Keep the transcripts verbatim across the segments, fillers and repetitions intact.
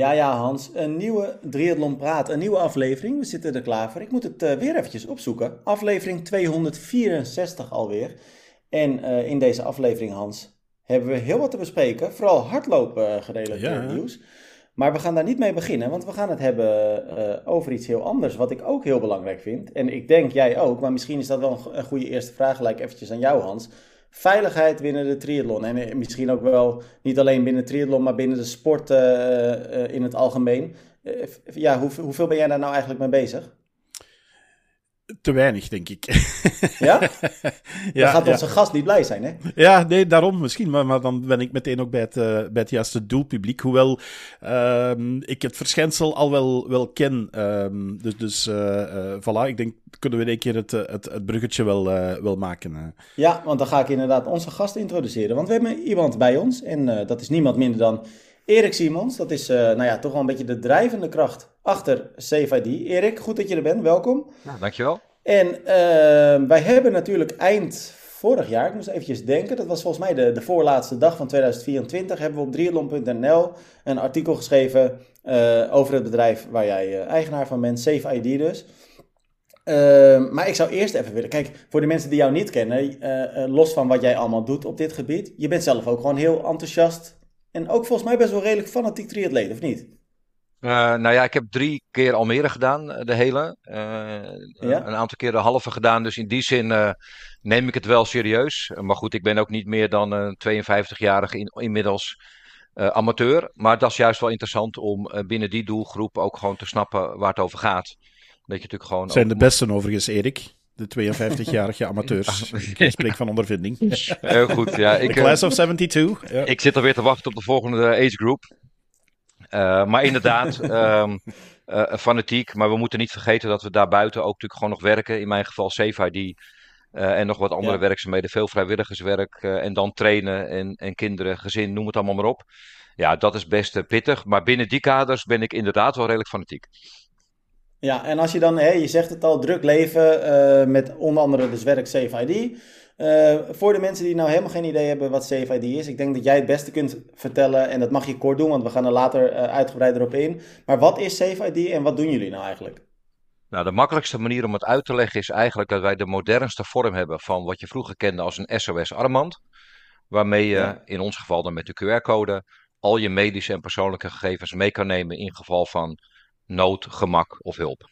Ja, ja, Hans. Een nieuwe Triathlon Praat, een nieuwe aflevering. We zitten er klaar voor. Ik moet het uh, weer eventjes opzoeken. Aflevering tweehonderdvierenzestig alweer. En uh, in deze aflevering, Hans, hebben we heel wat te bespreken. Vooral hardlopen gerelateerd Ja. nieuws. Maar we gaan daar niet mee beginnen, want we gaan het hebben uh, over iets heel anders, wat ik ook heel belangrijk vind. En ik denk jij ook, maar misschien is dat wel een, een goede eerste vraag gelijk eventjes aan jou, Hans. Veiligheid binnen de triathlon en misschien ook wel niet alleen binnen triathlon, maar binnen de sport uh, uh, in het algemeen. Uh, ja, hoe, hoeveel ben jij daar nou eigenlijk mee bezig? Te weinig, denk ik. Ja? Dan ja, gaat onze ja. gast niet blij zijn, hè? Ja, nee, daarom misschien. Maar, maar dan ben ik meteen ook bij het, uh, bij het juiste doelpubliek. Hoewel uh, ik het verschijnsel al wel, wel ken. Uh, dus dus uh, uh, voilà, ik denk, kunnen we in één keer het, het, het bruggetje wel, uh, wel maken. Uh. Ja, want dan ga ik inderdaad onze gast introduceren. Want we hebben iemand bij ons en uh, dat is niemand minder dan Erik Siemons. Dat is uh, nou ja, toch wel een beetje de drijvende kracht achter Safe I D. Erik, goed dat je er bent. Welkom. Nou, dankjewel. En uh, wij hebben natuurlijk eind vorig jaar, ik moest eventjes denken, dat was volgens mij de, de voorlaatste dag van tweeduizend vierentwintig, hebben we op triathlon punt n l een artikel geschreven uh, over het bedrijf waar jij uh, eigenaar van bent, Safe I D dus. Uh, maar ik zou eerst even willen, kijk, voor de mensen die jou niet kennen, uh, uh, los van wat jij allemaal doet op dit gebied, je bent zelf ook gewoon heel enthousiast en ook volgens mij best wel redelijk fanatiek triatleet, of niet? Uh, nou ja, ik heb drie keer Almere gedaan, de hele. Uh, Ja? Een aantal keer de halve gedaan, dus in die zin uh, neem ik het wel serieus. Maar goed, ik ben ook niet meer dan een tweeënvijftigjarige in, inmiddels uh, amateur. Maar dat is juist wel interessant om uh, binnen die doelgroep ook gewoon te snappen waar het over gaat. Dat je natuurlijk gewoon Het zijn ook de moet... besten overigens, Erik. De tweeënvijftigjarige amateurs. Ik spreek van ondervinding. Heel goed, ja. Ik, The class of zevenentwintig. Ja. ik zit alweer te wachten op de volgende age group. Uh, maar inderdaad, um, uh, fanatiek. Maar we moeten niet vergeten dat we daarbuiten ook natuurlijk gewoon nog werken. In mijn geval Safe I D uh, en nog wat andere Ja. werkzaamheden. Veel vrijwilligerswerk uh, en dan trainen en, en kinderen, gezin, noem het allemaal maar op. Ja, dat is best uh, pittig. Maar binnen die kaders ben ik inderdaad wel redelijk fanatiek. Ja, en als je dan, hè, je zegt het al, druk leven uh, met onder andere dus werk Safe I D. Uh, voor de mensen die nou helemaal geen idee hebben wat Safe I D is, ik denk dat jij het beste kunt vertellen en dat mag je kort doen, want we gaan er later uh, uitgebreider op in. Maar wat is Safe I D en wat doen jullie nou eigenlijk? Nou, de makkelijkste manier om het uit te leggen is eigenlijk dat wij de modernste vorm hebben van wat je vroeger kende als een S O S-armband. Waarmee je, Ja. in ons geval dan met de Q R-code, al je medische en persoonlijke gegevens mee kan nemen in geval van nood, gemak of hulp.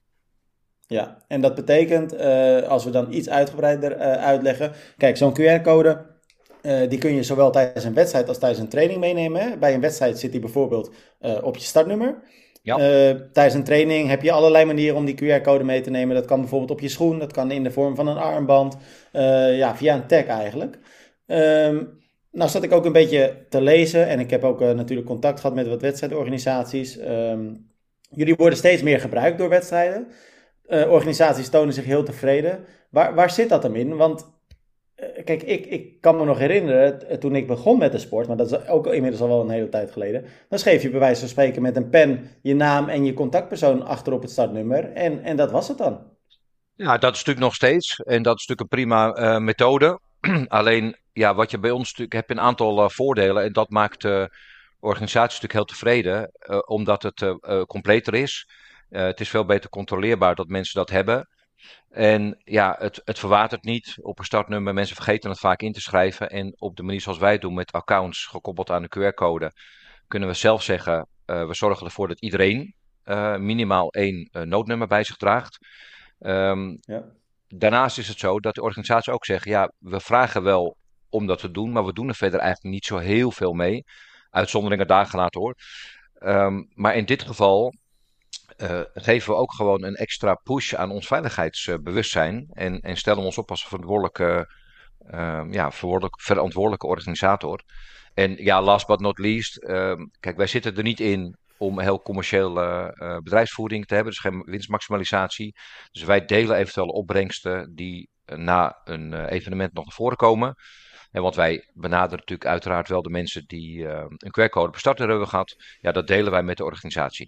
Ja, en dat betekent, uh, als we dan iets uitgebreider uh, uitleggen, kijk, zo'n Q R-code, uh, die kun je zowel tijdens een wedstrijd als tijdens een training meenemen. Hè? Bij een wedstrijd zit die bijvoorbeeld uh, op je startnummer. Ja. Uh, tijdens een training heb je allerlei manieren om die Q R-code mee te nemen. Dat kan bijvoorbeeld op je schoen, dat kan in de vorm van een armband, uh, ja, via een tag eigenlijk. Um, nou zat ik ook een beetje te lezen en ik heb ook uh, natuurlijk contact gehad met wat wedstrijdorganisaties. Um, jullie worden steeds meer gebruikt door wedstrijden. Uh, organisaties tonen zich heel tevreden. Waar, waar zit dat hem in? Want uh, kijk, ik, ik kan me nog herinneren, t- toen ik begon met de sport, maar dat is ook inmiddels al wel een hele tijd geleden, dan schreef je bij wijze van spreken met een pen je naam en je contactpersoon achter op het startnummer en, en dat was het dan. Ja, dat is natuurlijk nog steeds. En dat is natuurlijk een prima uh, methode. Alleen, ja, wat je bij ons natuurlijk hebt een aantal uh, voordelen. En dat maakt de organisatie natuurlijk heel tevreden. Uh, omdat het uh, uh, completer is. Uh, het is veel beter controleerbaar dat mensen dat hebben. En ja, het, het verwatert niet op een startnummer. Mensen vergeten het vaak in te schrijven. En op de manier zoals wij het doen met accounts gekoppeld aan de Q R-code. Kunnen we zelf zeggen, uh, we zorgen ervoor dat iedereen uh, minimaal één uh, noodnummer bij zich draagt. Um, Ja. Daarnaast is het zo dat de organisatie ook zegt, ja, we vragen wel om dat te doen, maar we doen er verder eigenlijk niet zo heel veel mee. Uitzonderingen daar gelaten hoor. Um, maar in dit geval uh, geven we ook gewoon een extra push aan ons veiligheidsbewustzijn en, en stellen we ons op als verantwoordelijke, uh, ja, verantwoordelijke, verantwoordelijke organisator. En ja, last but not least, um, kijk, wij zitten er niet in om heel commerciële uh, bedrijfsvoering te hebben, dus geen winstmaximalisatie. Dus wij delen eventuele opbrengsten die uh, na een uh, evenement nog naar voren komen. En want wij benaderen natuurlijk uiteraard wel de mensen die uh, een Q R-code per starter hebben gehad. Ja, dat delen wij met de organisatie.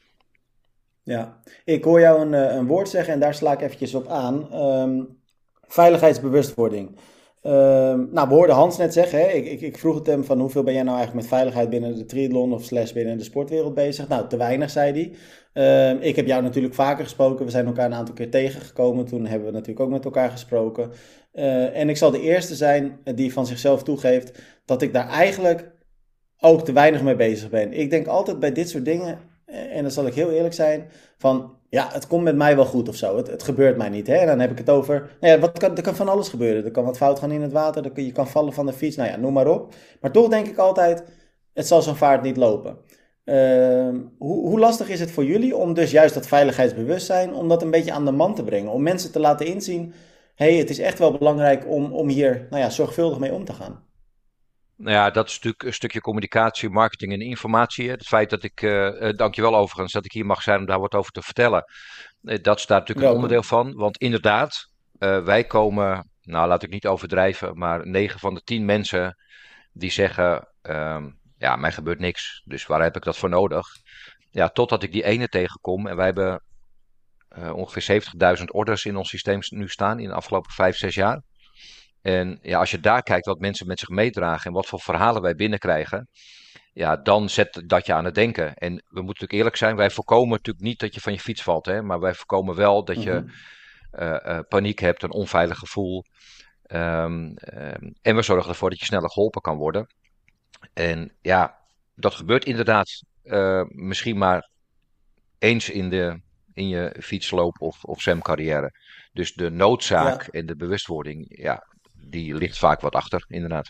Ja, ik hoor jou een, een woord zeggen en daar sla ik eventjes op aan. Um, veiligheidsbewustwording. Um, nou, we hoorden Hans net zeggen, hè? Ik, ik, ik vroeg het hem van hoeveel ben jij nou eigenlijk met veiligheid binnen de triathlon of slash binnen de sportwereld bezig? Nou, te weinig, zei hij. Um, ik heb jou natuurlijk vaker gesproken. We zijn elkaar een aantal keer tegengekomen. Toen hebben we natuurlijk ook met elkaar gesproken. Uh, en ik zal de eerste zijn die van zichzelf toegeeft dat ik daar eigenlijk ook te weinig mee bezig ben. Ik denk altijd bij dit soort dingen, en dan zal ik heel eerlijk zijn, van ja, het komt met mij wel goed of zo. Het, het gebeurt mij niet. Hè? En dan heb ik het over, nou ja, wat kan, er kan van alles gebeuren. Er kan wat fout gaan in het water, er kan, je kan vallen van de fiets, nou ja, noem maar op. Maar toch denk ik altijd, het zal zo'n vaart niet lopen. Uh, hoe, hoe lastig is het voor jullie om dus juist dat veiligheidsbewustzijn, om dat een beetje aan de man te brengen? Om mensen te laten inzien, hé, hey, het is echt wel belangrijk om, om hier nou ja, zorgvuldig mee om te gaan. Nou ja, dat is natuurlijk een stukje communicatie, marketing en informatie. Hè. Het feit dat ik, uh, dankjewel overigens, dat ik hier mag zijn om daar wat over te vertellen. Uh, dat is daar natuurlijk Welkom. een onderdeel van. Want inderdaad, uh, wij komen, nou laat ik niet overdrijven, maar negen van de tien mensen die zeggen, um, ja, mij gebeurt niks. Dus waar heb ik dat voor nodig? Ja, totdat ik die ene tegenkom. En wij hebben uh, ongeveer zeventigduizend orders in ons systeem nu staan in de afgelopen vijf, zes jaar. En ja, als je daar kijkt wat mensen met zich meedragen en wat voor verhalen wij binnenkrijgen, ja, dan zet dat je aan het denken. En we moeten natuurlijk eerlijk zijn, wij voorkomen natuurlijk niet dat je van je fiets valt, hè, maar wij voorkomen wel dat je Mm-hmm. uh, uh, paniek hebt, een onveilig gevoel. Um, um, en we zorgen ervoor dat je sneller geholpen kan worden. En ja, dat gebeurt inderdaad uh, misschien maar eens in, de, in je fietsloop of, of zwemcarrière. Dus de noodzaak Ja. en de bewustwording, ja, die ligt vaak wat achter, inderdaad.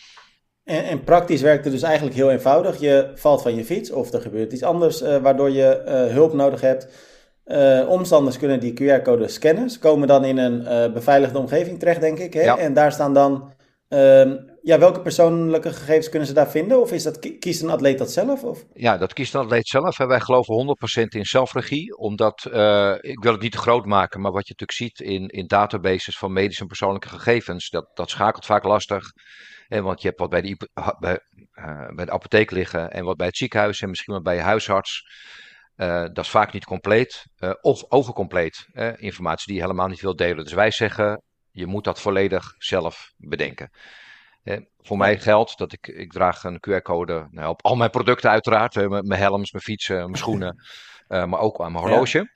En, en praktisch werkt het dus eigenlijk heel eenvoudig. Je valt van je fiets of er gebeurt iets anders uh, waardoor je uh, hulp nodig hebt. Uh, omstanders kunnen die Q R-code scannen. Ze komen dan in een uh, beveiligde omgeving terecht, denk ik. Hè? Ja. En daar staan dan... Uh, ja, welke persoonlijke gegevens kunnen ze daar vinden? Of is dat, kiest een atleet dat zelf? Of? Ja, dat kiest een atleet zelf. En wij geloven honderd procent in zelfregie. Omdat, uh, ik wil het niet te groot maken, maar wat je natuurlijk ziet in, in databases van medische en persoonlijke gegevens, dat, dat schakelt vaak lastig. En want je hebt wat bij de, bij, uh, bij de apotheek liggen en wat bij het ziekenhuis en misschien wat bij je huisarts. Uh, dat is vaak niet compleet uh, of overcompleet. Uh, informatie die je helemaal niet wil delen. Dus wij zeggen, je moet dat volledig zelf bedenken. Uh, voor mij geldt dat ik, ik draag een Q R-code nou, op al mijn producten uiteraard. Uh, mijn helms, mijn fietsen, mijn schoenen. Uh, maar ook aan mijn horloge.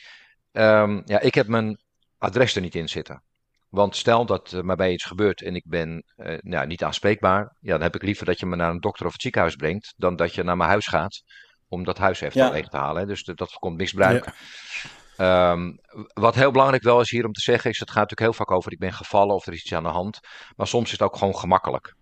Ja. Um, ja, ik heb mijn adres er niet in zitten. Want stel dat er mij bij iets gebeurt en ik ben uh, nou, niet aanspreekbaar. Ja, dan heb ik liever dat je me naar een dokter of het ziekenhuis brengt. Dan dat je naar mijn huis gaat. Om dat huis even ja. leeg te halen. Hè. Dus de, dat voorkomt misbruik. Ja. Um, wat heel belangrijk wel is hier om te zeggen. Is het gaat natuurlijk heel vaak over ik ben gevallen of er is iets aan de hand. Maar soms is het ook gewoon gemakkelijk.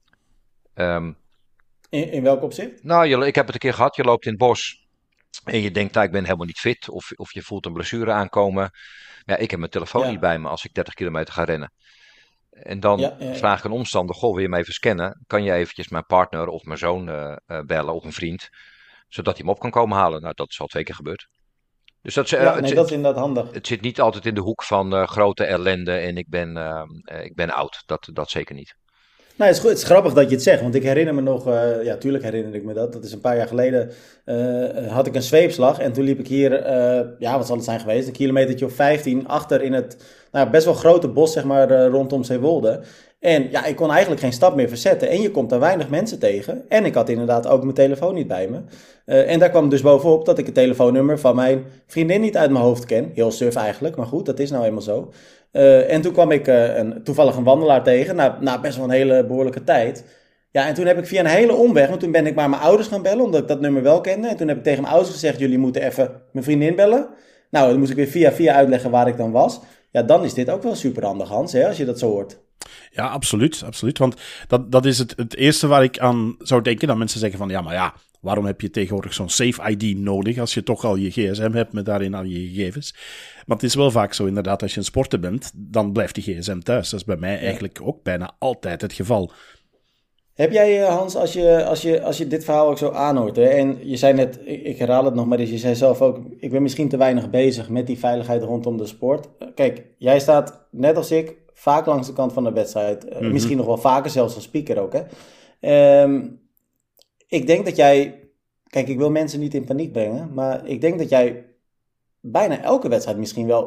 Um, in, in welk opzicht? Nou, je, ik heb het een keer gehad. Je loopt in het bos. En je denkt, nou, ik ben helemaal niet fit. Of, of je voelt een blessure aankomen. Ja, ik heb mijn telefoon ja. niet bij me als ik dertig kilometer ga rennen. En dan ja, ja, ja. vraag ik een omstander. Goh, wil je me even scannen? Kan je eventjes mijn partner of mijn zoon uh, uh, bellen of een vriend? Zodat hij hem op kan komen halen. Nou, dat is al twee keer gebeurd. Dus dat, ja, uh, nee, het, dat is inderdaad handig. Het zit niet altijd in de hoek van uh, grote ellende en ik ben, uh, uh, ik ben oud. Dat, dat zeker niet. Nou, het is, goed, het is grappig dat je het zegt, want ik herinner me nog, uh, ja, tuurlijk herinner ik me dat. Dat is een paar jaar geleden, uh, had ik een zweepslag en toen liep ik hier, uh, ja, wat zal het zijn geweest, een kilometertje of vijftien achter in het, nou, best wel grote bos, zeg maar, uh, rondom Zeewolde. En ja, ik kon eigenlijk geen stap meer verzetten en je komt daar weinig mensen tegen. En ik had inderdaad ook mijn telefoon niet bij me. Uh, en daar kwam dus bovenop dat ik het telefoonnummer van mijn vriendin niet uit mijn hoofd ken. Heel suf eigenlijk, maar goed, dat is nou eenmaal zo. Uh, en toen kwam ik uh, een, toevallig een wandelaar tegen, na, na best wel een hele behoorlijke tijd. Ja, en toen heb ik via een hele omweg, want toen ben ik maar mijn ouders gaan bellen, omdat ik dat nummer wel kende. En toen heb ik tegen mijn ouders gezegd, jullie moeten even mijn vriendin bellen. Nou, dan moest ik weer via via uitleggen waar ik dan was. Ja, dan is dit ook wel super handig, Hans, hè, als je dat zo hoort. Ja, absoluut, absoluut. Want dat, dat is het, het eerste waar ik aan zou denken. Dat mensen zeggen van, ja, maar ja, waarom heb je tegenwoordig zo'n Safe I D nodig als je toch al je gsm hebt met daarin al je gegevens? Maar het is wel vaak zo inderdaad, als je een sporter bent, dan blijft die gsm thuis. Dat is bij mij ja. eigenlijk ook bijna altijd het geval. Heb jij, Hans, als je, als je, als je dit verhaal ook zo aanhoort, hè, en je zei net, ik, ik herhaal het nog maar eens, je zei zelf ook, ik ben misschien te weinig bezig met die veiligheid rondom de sport. Kijk, jij staat, net als ik, vaak langs de kant van de wedstrijd. Mm-hmm. Misschien nog wel vaker, zelfs als speaker ook, hè. Um, ik denk dat jij, kijk, ik wil mensen niet in paniek brengen, maar ik denk dat jij bijna elke wedstrijd misschien wel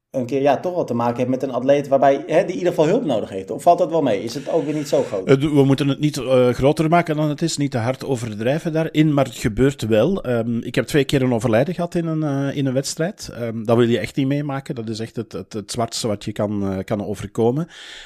een keer ja, toch wel te maken heeft met een atleet waarbij hè, die in ieder geval hulp nodig heeft? Of valt dat wel mee? Is het ook weer niet zo groot? Uh, We moeten het niet uh, groter maken dan het is, niet te hard overdrijven daarin, maar het gebeurt wel. Um, ik heb twee keer een overlijden gehad in een, uh, in een wedstrijd. Um, dat wil je echt niet meemaken. Dat is echt het, het, het zwartste wat je kan, uh, kan overkomen.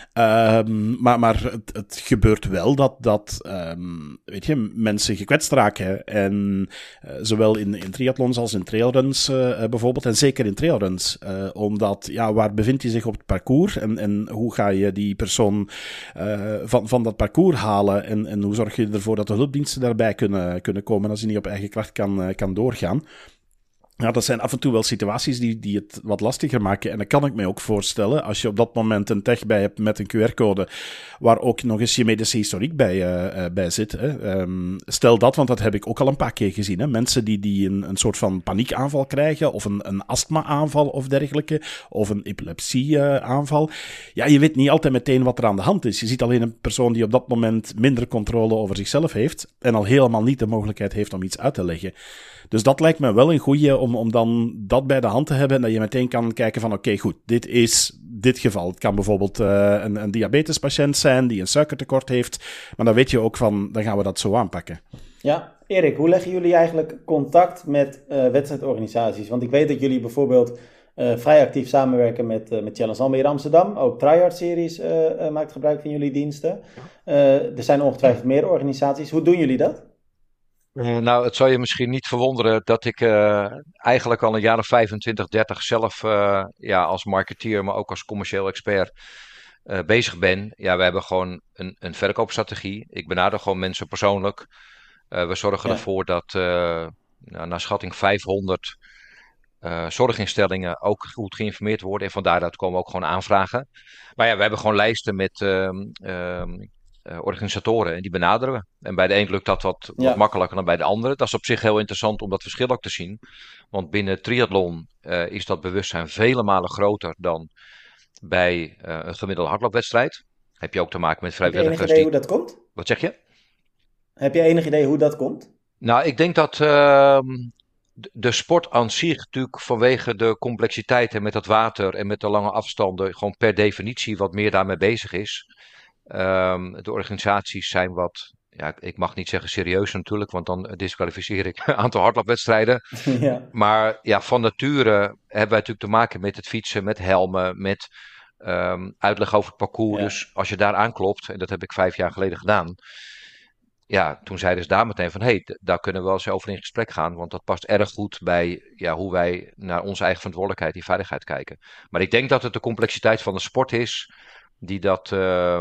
Um, maar maar het, het gebeurt wel dat, dat um, weet je, mensen gekwetst raken. En uh, zowel in, in triathlons als in trailruns uh, bijvoorbeeld. En zeker in trailruns. Uh, omdat, ja, waar bevindt hij zich op het parcours? En, en hoe ga je die persoon uh, van, van dat parcours halen? En, en hoe zorg je ervoor dat de hulpdiensten daarbij kunnen, kunnen komen als je niet op eigen kracht kan, uh, kan doorgaan? Ja, dat zijn af en toe wel situaties die, die het wat lastiger maken. En dat kan ik me ook voorstellen, als je op dat moment een tag bij hebt met een Q R-code, waar ook nog eens je medische historiek bij, uh, bij zit. Hè. Um, stel dat, want dat heb ik ook al een paar keer gezien. Hè. Mensen die, die een, een soort van paniekaanval krijgen, of een, een astma-aanval of dergelijke, of een epilepsie-aanval. Ja, je weet niet altijd meteen wat er aan de hand is. Je ziet alleen een persoon die op dat moment minder controle over zichzelf heeft, en al helemaal niet de mogelijkheid heeft om iets uit te leggen. Dus dat lijkt me wel een goeie om, om dan dat bij de hand te hebben. En dat je meteen kan kijken van oké, okay, goed, dit is dit geval. Het kan bijvoorbeeld uh, een, een diabetespatiënt zijn die een suikertekort heeft. Maar dan weet je ook van, dan gaan we dat zo aanpakken. Ja, Erik, hoe leggen jullie eigenlijk contact met uh, wedstrijdorganisaties? Want ik weet dat jullie bijvoorbeeld uh, vrij actief samenwerken met, uh, met Challenge Almere Amsterdam. Ook Tryhard Series uh, uh, maakt gebruik van jullie diensten. Uh, er zijn ongetwijfeld meer organisaties. Hoe doen jullie dat? Uh, nou, het zal je misschien niet verwonderen dat ik uh, eigenlijk al een jaar of vijfentwintig, dertig zelf uh, ja, als marketeer, maar ook als commercieel expert uh, bezig ben. Ja, we hebben gewoon een, een verkoopstrategie. Ik benader gewoon mensen persoonlijk. Uh, we zorgen ja. ervoor dat uh, nou, naar schatting vijfhonderd uh, zorginstellingen ook goed geïnformeerd worden. En vandaar dat komen ook gewoon aanvragen. Maar ja, we hebben gewoon lijsten met Uh, uh, Uh, organisatoren en die benaderen we. En bij de een lukt dat wat, wat ja. makkelijker dan bij de andere. Dat is op zich heel interessant om dat verschil ook te zien. Want binnen triathlon uh, is dat bewustzijn vele malen groter dan bij uh, een gemiddelde hardloopwedstrijd. Heb je ook te maken met vrijwilligers. Heb je enig idee die... hoe dat komt? Wat zeg je? Heb je enig idee hoe dat komt? Nou, ik denk dat uh, de sport aan zich natuurlijk vanwege de complexiteit en met het water en met de lange afstanden gewoon per definitie wat meer daarmee bezig is. Um, de organisaties zijn wat, ja, ik mag niet zeggen serieus natuurlijk, want dan disqualificeer ik een aantal hardloopwedstrijden. Ja. Maar ja, van nature hebben wij natuurlijk te maken met het fietsen, met helmen, met um, uitleg over het parcours. Ja. Dus als je daar aanklopt, en dat heb ik vijf jaar geleden gedaan, ja, toen zeiden ze daar meteen van, hé, hey, d- daar kunnen we wel eens over in gesprek gaan, want dat past erg goed bij ja, hoe wij naar onze eigen verantwoordelijkheid en veiligheid kijken. Maar ik denk dat het de complexiteit van de sport is die dat... Uh,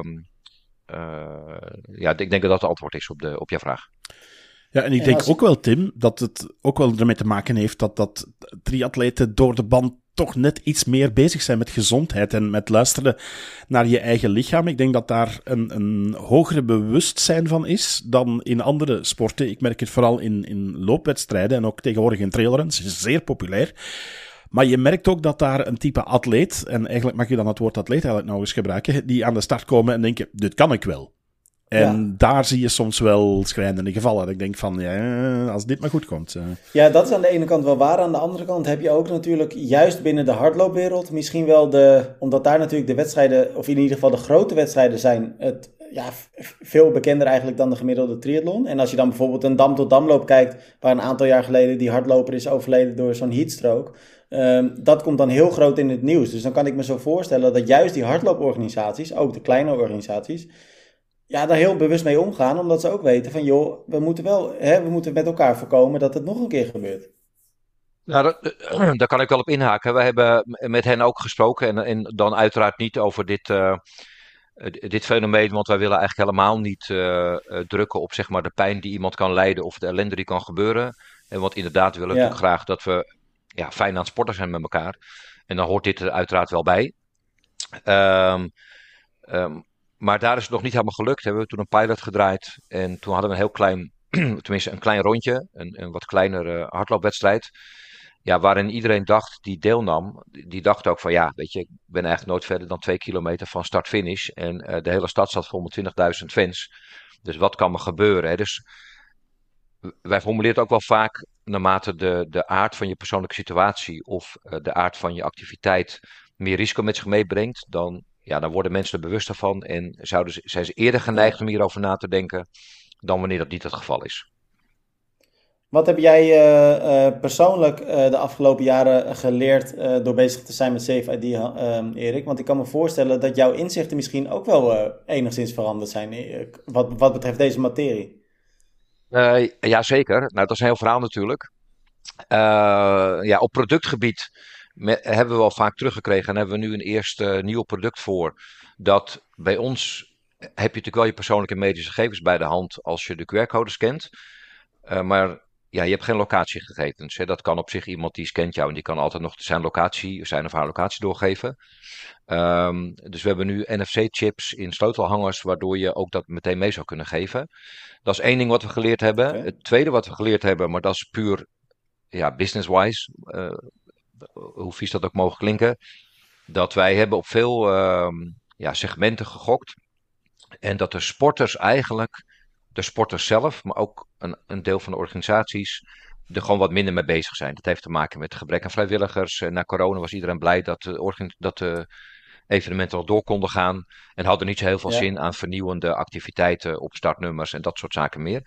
Uh, ja, ik denk dat dat het antwoord is op, de, op jouw vraag. Ja, en ik denk ook wel, Tim, dat het ook wel ermee te maken heeft dat, dat triatleten door de band toch net iets meer bezig zijn met gezondheid en met luisteren naar je eigen lichaam. Ik denk dat daar een, een hogere bewustzijn van is dan in andere sporten. Ik merk het vooral in, in loopwedstrijden en ook tegenwoordig in trailruns. Het is zeer populair. Maar je merkt ook dat daar een type atleet, en eigenlijk mag je dan het woord atleet eigenlijk nog eens gebruiken, die aan de start komen en denken, dit kan ik wel. En ja. daar zie je soms wel schrijnende gevallen. Ik denk van, ja, als dit maar goed komt. Uh. Ja, dat is aan de ene kant wel waar. Aan de andere kant heb je ook natuurlijk, juist binnen de hardloopwereld, misschien wel de, omdat daar natuurlijk de wedstrijden, of in ieder geval de grote wedstrijden zijn, het ja, veel bekender eigenlijk dan de gemiddelde triathlon. En als je dan bijvoorbeeld een dam-tot-damloop kijkt, waar een aantal jaar geleden die hardloper is overleden door zo'n heatstroke, Um, dat komt dan heel groot in het nieuws. Dus dan kan ik me zo voorstellen dat juist die hardlooporganisaties, ook de kleine organisaties, ja, daar heel bewust mee omgaan. Omdat ze ook weten van, joh, we moeten wel, hè, we moeten met elkaar voorkomen dat het nog een keer gebeurt. Nou, dat, daar kan ik wel op inhaken. We hebben met hen ook gesproken. En, en dan uiteraard niet over dit, uh, dit fenomeen. Want wij willen eigenlijk helemaal niet uh, uh, drukken op zeg maar, de pijn die iemand kan lijden of de ellende die kan gebeuren. En want inderdaad willen we ja. natuurlijk graag dat we ja, fijn aan het sporten zijn met elkaar. En dan hoort dit er uiteraard wel bij. Um, um, maar daar is het nog niet helemaal gelukt. We hebben toen een pilot gedraaid. En toen hadden we een heel klein, tenminste een klein rondje. Een, een wat kleinere hardloopwedstrijd. Ja, waarin iedereen dacht, die deelnam, die dacht ook van ja, weet je, ik ben eigenlijk nooit verder dan twee kilometer van start-finish. En uh, de hele stad zat vol met twintigduizend fans. Dus wat kan er gebeuren? Hè? Dus wij formuleren het ook wel vaak naarmate de, de aard van je persoonlijke situatie of uh, de aard van je activiteit meer risico met zich meebrengt, dan, ja, dan worden mensen er bewuster van en zouden ze, zijn ze eerder geneigd om hierover na te denken dan wanneer dat niet het geval is. Wat heb jij uh, uh, persoonlijk uh, de afgelopen jaren geleerd uh, door bezig te zijn met Safe I D, uh, Erik? Want ik kan me voorstellen dat jouw inzichten misschien ook wel uh, enigszins veranderd zijn uh, wat, wat betreft deze materie. Uh, ja, zeker. Nou, dat is een heel verhaal natuurlijk. Uh, ja, op productgebied me, hebben we wel vaak teruggekregen en hebben we nu een eerste uh, nieuw product voor. Dat bij ons heb je natuurlijk wel je persoonlijke medische gegevens bij de hand als je de Q R-code scant. Uh, maar ja, je hebt geen locatiegegevens. Hè. Dat kan op zich iemand die scant jou en die kan altijd nog zijn locatie, zijn of haar locatie doorgeven. Um, dus we hebben nu N F C-chips in sleutelhangers, waardoor je ook dat meteen mee zou kunnen geven. Dat is één ding wat we geleerd hebben. Okay. Het tweede wat we geleerd hebben, maar dat is puur ja, business-wise, uh, hoe vies dat ook mogen klinken, dat wij hebben op veel uh, ja, segmenten gegokt. En dat de sporters eigenlijk, de sporters zelf, maar ook een, een deel van de organisaties, er gewoon wat minder mee bezig zijn. Dat heeft te maken met gebrek aan vrijwilligers. En na corona was iedereen blij dat de, organ, dat de evenementen al door konden gaan. En hadden niet zo heel veel ja. zin aan vernieuwende activiteiten op startnummers en dat soort zaken meer.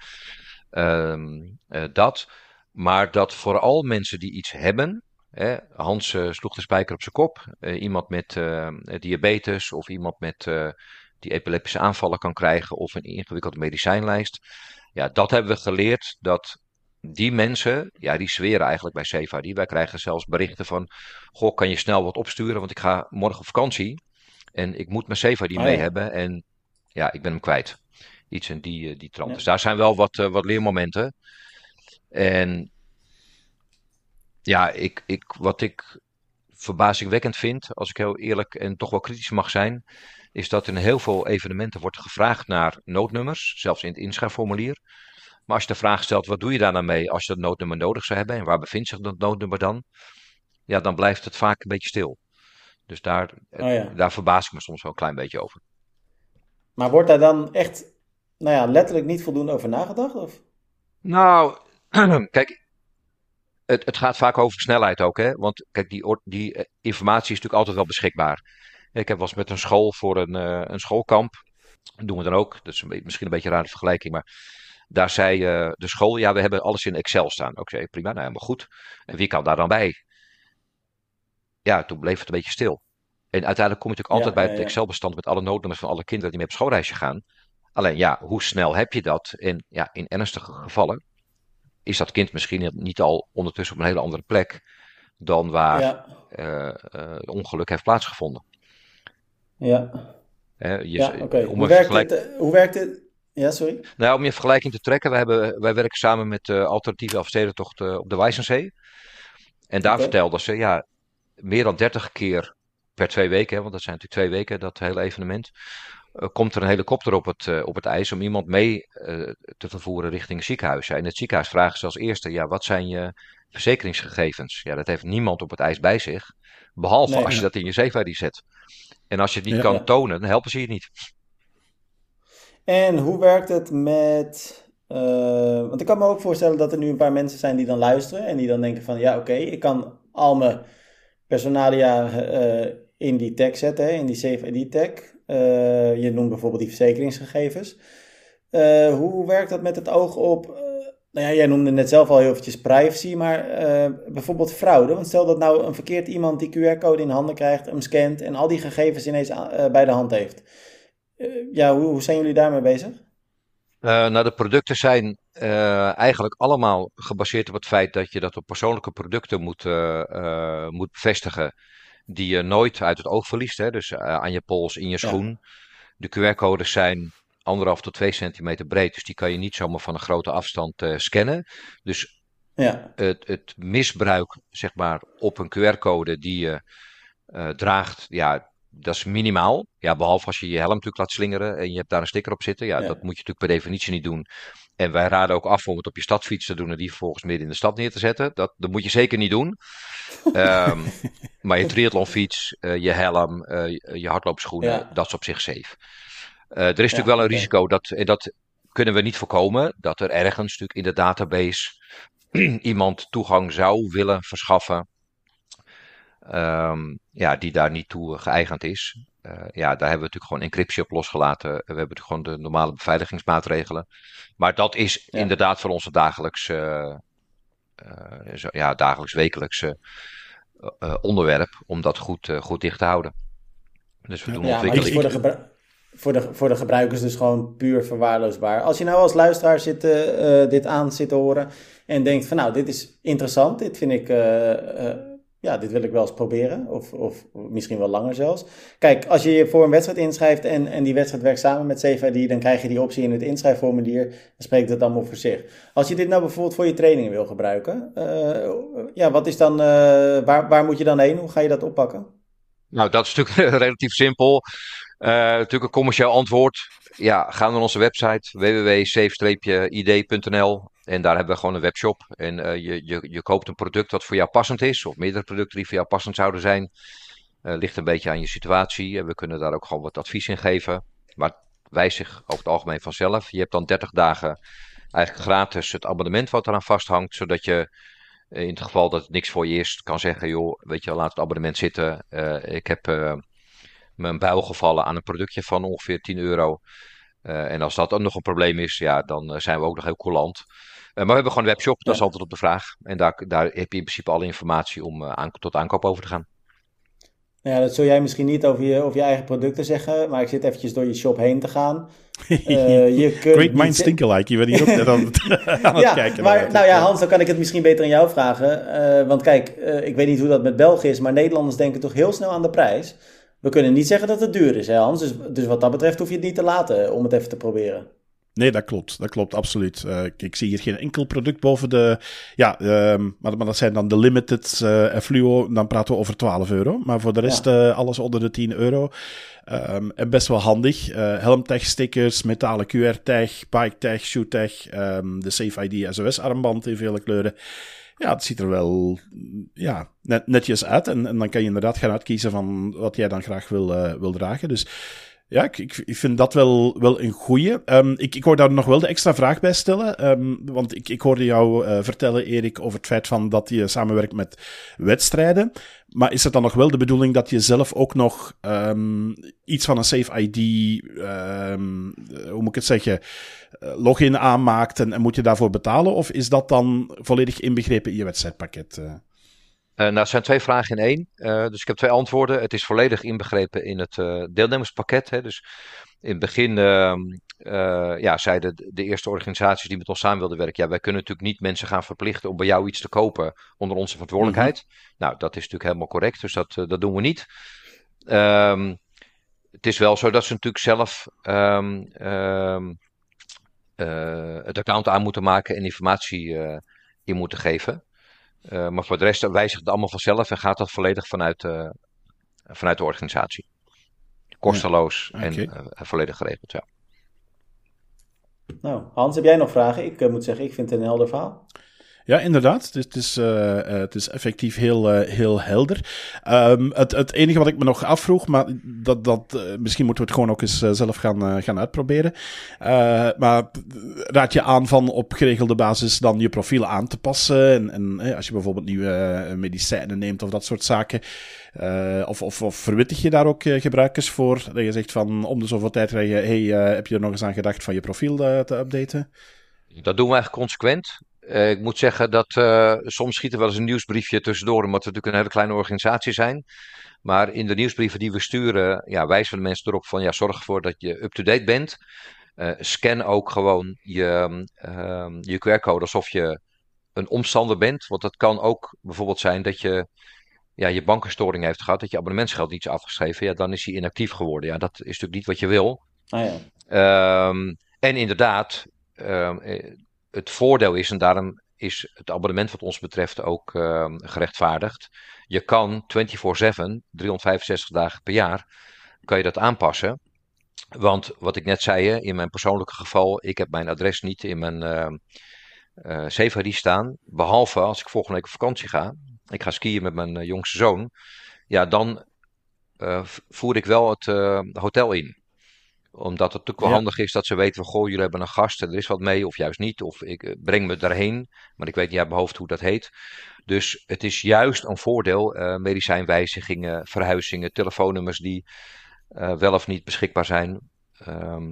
Um, uh, dat. Maar dat vooral mensen die iets hebben. Hè, Hans uh, sloeg de spijker op zijn kop. Uh, iemand met uh, diabetes of iemand met uh, die epileptische aanvallen kan krijgen of een ingewikkelde medicijnlijst. Ja, dat hebben we geleerd dat die mensen, ja, die zweren eigenlijk bij Safe I D. Wij krijgen zelfs berichten van, goh, kan je snel wat opsturen, want ik ga morgen op vakantie en ik moet mijn Safe I D oh, mee ja. hebben en ja, ik ben hem kwijt. Iets in die, die trant. Ja. Dus daar zijn wel wat, uh, wat leermomenten. En ja, ik, ik, wat ik verbazingwekkend vind, als ik heel eerlijk en toch wel kritisch mag zijn, is dat in heel veel evenementen wordt gevraagd naar noodnummers, zelfs in het inschrijfformulier. Maar als je de vraag stelt, wat doe je daar nou mee als je dat noodnummer nodig zou hebben en waar bevindt zich dat noodnummer dan? Ja, dan blijft het vaak een beetje stil. Dus daar, oh ja. daar verbaas ik me soms wel een klein beetje over. Maar wordt daar dan echt, nou ja, letterlijk niet voldoende over nagedacht? Of? Nou, kijk, het, het gaat vaak over snelheid ook, hè? Want kijk, die, die informatie is natuurlijk altijd wel beschikbaar. Ik heb wel eens met een school voor een, uh, een schoolkamp, dat doen we dan ook, dat is een, misschien een beetje een rare vergelijking, maar daar zei uh, de school, ja, we hebben alles in Excel staan. Ook zei prima, nou helemaal goed. En wie kan daar dan bij? Ja, toen bleef het een beetje stil. En uiteindelijk kom je natuurlijk altijd ja, bij ja, ja. het Excel-bestand met alle noodnummers van alle kinderen die mee op schoolreisje gaan. Alleen ja, hoe snel heb je dat? En ja, in ernstige gevallen is dat kind misschien niet al ondertussen op een hele andere plek dan waar ja. uh, uh, ongeluk heeft plaatsgevonden. Ja. Uh, je, ja, oké. Okay. Hoe, vergelijk... uh, hoe werkt dit? Ja, sorry. Nou, om je vergelijking te trekken, wij, hebben, wij werken samen met uh, alternatieve Elfstedentocht op de Wijzenzee. En daar okay. vertelden ze, ja, meer dan dertig keer per twee weken, hè, want dat zijn natuurlijk twee weken, dat hele evenement, uh, komt er een helikopter op het, uh, op het ijs om iemand mee uh, te vervoeren richting het ziekenhuis. En het ziekenhuis vragen ze als eerste, ja, wat zijn je verzekeringsgegevens? Ja, dat heeft niemand op het ijs bij zich, behalve nee, als je ja. dat in je Safe I D zet. En als je het niet ja, kan ja. tonen, dan helpen ze je niet. En hoe werkt het met... Uh, want ik kan me ook voorstellen dat er nu een paar mensen zijn die dan luisteren en die dan denken van, ja, oké, okay, ik kan al mijn personalia uh, in die tag zetten, in die Safe I D tag. Uh, je noemt bijvoorbeeld die verzekeringsgegevens. Uh, hoe werkt dat met het oog op... Uh, nou ja, jij noemde net zelf al heel eventjes privacy, maar uh, bijvoorbeeld fraude. Want stel dat nou een verkeerd iemand die Q R-code in handen krijgt, hem scant en al die gegevens ineens uh, bij de hand heeft. Uh, ja, hoe, hoe zijn jullie daarmee bezig? Uh, nou, de producten zijn uh, eigenlijk allemaal gebaseerd op het feit dat je dat op persoonlijke producten moet, uh, uh, moet bevestigen, die je nooit uit het oog verliest. Hè? Dus uh, aan je pols, in je schoen. Ja. De Q R-codes zijn anderhalf tot twee centimeter breed, dus die kan je niet zomaar van een grote afstand uh, scannen. Dus ja. het, het misbruik, zeg maar, op een Q R-code die je uh, draagt, ja, dat is minimaal. Ja, behalve als je je helm natuurlijk laat slingeren en je hebt daar een sticker op zitten. Ja, ja. dat moet je natuurlijk per definitie niet doen. En wij raden ook af om het op je stadfiets te doen en die vervolgens midden in de stad neer te zetten. Dat, dat moet je zeker niet doen. um, maar je triathlonfiets, uh, je helm, uh, je hardloopschoenen, ja. dat is op zich safe. Uh, er is ja, natuurlijk wel een okay. risico, dat, en dat kunnen we niet voorkomen, dat er ergens natuurlijk in de database iemand toegang zou willen verschaffen um, ja, die daar niet toe geëigend is. Uh, ja, daar hebben we natuurlijk gewoon encryptie op losgelaten. We hebben natuurlijk gewoon de normale beveiligingsmaatregelen. Maar dat is ja. inderdaad voor ons dagelijks, uh, uh, zo, ja, dagelijks wekelijks uh, uh, onderwerp om dat goed, uh, goed dicht te houden. Dus we doen ja, ontwikkeling. Voor de, gebru- voor, de, voor de gebruikers dus gewoon puur verwaarloosbaar. Als je nou als luisteraar zit, uh, dit aan zit te horen en denkt van nou, dit is interessant, dit vind ik... Uh, uh, Ja, dit wil ik wel eens proberen. Of, of misschien wel langer zelfs. Kijk, als je je voor een wedstrijd inschrijft en, en die wedstrijd werkt samen met Safe I D, dan krijg je die optie in het inschrijfformulier. Dan spreekt het allemaal voor zich. Als je dit nou bijvoorbeeld voor je trainingen wil gebruiken, uh, ja, wat is dan, uh, waar, waar moet je dan heen? Hoe ga je dat oppakken? Nou, dat is natuurlijk relatief simpel. Uh, natuurlijk een commercieel antwoord. Ja, ga naar onze website w w w punt safe I D punt n l. En daar hebben we gewoon een webshop. En uh, je, je, je koopt een product wat voor jou passend is. Of meerdere producten die voor jou passend zouden zijn. Uh, ligt een beetje aan je situatie. En we kunnen daar ook gewoon wat advies in geven. Maar het wijst zich over het algemeen vanzelf. Je hebt dan dertig dagen eigenlijk gratis het abonnement wat eraan vasthangt. Zodat je in het geval dat het niks voor je is, kan zeggen, joh, weet je, laat het abonnement zitten. Uh, ik heb uh, me een buil gevallen aan een productje van ongeveer tien euro. Uh, en als dat dan nog een probleem is, ja, dan uh, zijn we ook nog heel coulant. Uh, maar we hebben gewoon een webshop, dat ja. is altijd op de vraag. En daar, daar heb je in principe alle informatie om uh, aan, tot aankoop over te gaan. Nou ja, dat zul jij misschien niet over je, over je eigen producten zeggen, maar ik zit eventjes door je shop heen te gaan. Uh, je kunt Great minds think alike, je bent hier ook net aan het, aan ja, het kijken. Maar, nou ja, Hans, dan kan ik het misschien beter aan jou vragen. Uh, want kijk, uh, ik weet niet hoe dat met België is, maar Nederlanders denken toch heel snel aan de prijs. We kunnen niet zeggen dat het duur is, hè Hans? Dus, dus wat dat betreft hoef je het niet te laten om het even te proberen. Nee, dat klopt. Dat klopt, absoluut. Uh, ik, ik zie hier geen enkel product boven de... Ja, um, maar, maar dat zijn dan de limited uh, fluo. Dan praten we over twaalf euro. Maar voor de rest ja. uh, alles onder de tien euro. Um, en best wel handig. Uh, helmtag stickers, metalen Q R-tag, bike-tag, shoe-tag. Um, de Safe I D S O S-armband in vele kleuren. Ja, het ziet er wel ja, net, netjes uit. En, en dan kan je inderdaad gaan uitkiezen van wat jij dan graag wil, uh, wil dragen. Dus... Ja, ik, ik vind dat wel, wel een goeie. Um, ik, ik hoor daar nog wel de extra vraag bij stellen. Um, want ik, ik hoorde jou uh, vertellen, Erik, over het feit van dat je samenwerkt met wedstrijden. Maar is het dan nog wel de bedoeling dat je zelf ook nog um, iets van een Safe I D, um, hoe moet ik het zeggen, login aanmaakt en, en moet je daarvoor betalen? Of is dat dan volledig inbegrepen in je wedstrijdpakket? Uh? Uh, nou, het zijn twee vragen in één. Uh, dus ik heb twee antwoorden. Het is volledig inbegrepen in het uh, deelnemerspakket. Hè. Dus in het begin uh, uh, ja, zeiden de, de eerste organisaties die met ons samen wilden werken... ja, wij kunnen natuurlijk niet mensen gaan verplichten om bij jou iets te kopen onder onze verantwoordelijkheid. Mm-hmm. Nou, dat is natuurlijk helemaal correct. Dus dat, uh, dat doen we niet. Um, het is wel zo dat ze natuurlijk zelf um, um, uh, het account aan moeten maken en informatie uh, in moeten geven. Uh, maar voor de rest wijzigt het allemaal vanzelf en gaat dat volledig vanuit, uh, vanuit de organisatie. Kosteloos ja, okay. en uh, volledig geregeld, ja. Nou, Hans, heb jij nog vragen? Ik uh, moet zeggen, ik vind het een helder verhaal. Ja, inderdaad. Het is, uh, uh, het is effectief heel, uh, heel helder. Um, het, het enige wat ik me nog afvroeg, maar dat, dat, uh, misschien moeten we het gewoon ook eens uh, zelf gaan, uh, gaan uitproberen. Uh, maar raad je aan van op geregelde basis dan je profiel aan te passen? En, en uh, als je bijvoorbeeld nieuwe uh, medicijnen neemt of dat soort zaken. Uh, of, of, of verwittig je daar ook uh, gebruikers voor? Dat je zegt van om de zoveel tijd krijg je, hey, uh, heb je er nog eens aan gedacht van je profiel uh, te updaten? Dat doen we eigenlijk consequent. Uh, ik moet zeggen dat uh, soms schiet er wel eens een nieuwsbriefje tussendoor, omdat we natuurlijk een hele kleine organisatie zijn. Maar in de nieuwsbrieven die we sturen, ja, wijzen we de mensen erop van, ja, zorg ervoor dat je up-to-date bent. Uh, scan ook gewoon je, uh, je Q R-code alsof je een omstander bent. Want het kan ook bijvoorbeeld zijn dat je ja, je bankenstoring heeft gehad, dat je abonnementsgeld niet is afgeschreven. Ja, dan is hij inactief geworden. Ja, dat is natuurlijk niet wat je wil. Ah, ja. um, en inderdaad... Uh, Het voordeel is, en daarom is het abonnement wat ons betreft ook uh, gerechtvaardigd. Je kan vierentwintig zeven, driehonderdvijfenzestig dagen per jaar, kan je dat aanpassen. Want wat ik net zei, in mijn persoonlijke geval, ik heb mijn adres niet in mijn uh, uh, Safe I D staan. Behalve als ik volgende week op vakantie ga. Ik ga skiën met mijn uh, jongste zoon. Ja, dan uh, voer ik wel het uh, hotel in. Omdat het natuurlijk wel Ja. handig is dat ze weten van, goh, jullie hebben een gast en er is wat mee, of juist niet. Of ik eh, breng me daarheen, maar ik weet niet uit mijn hoofd hoe dat heet. Dus het is juist een voordeel, eh, medicijnwijzigingen, verhuizingen, telefoonnummers die eh, wel of niet beschikbaar zijn. Ehm,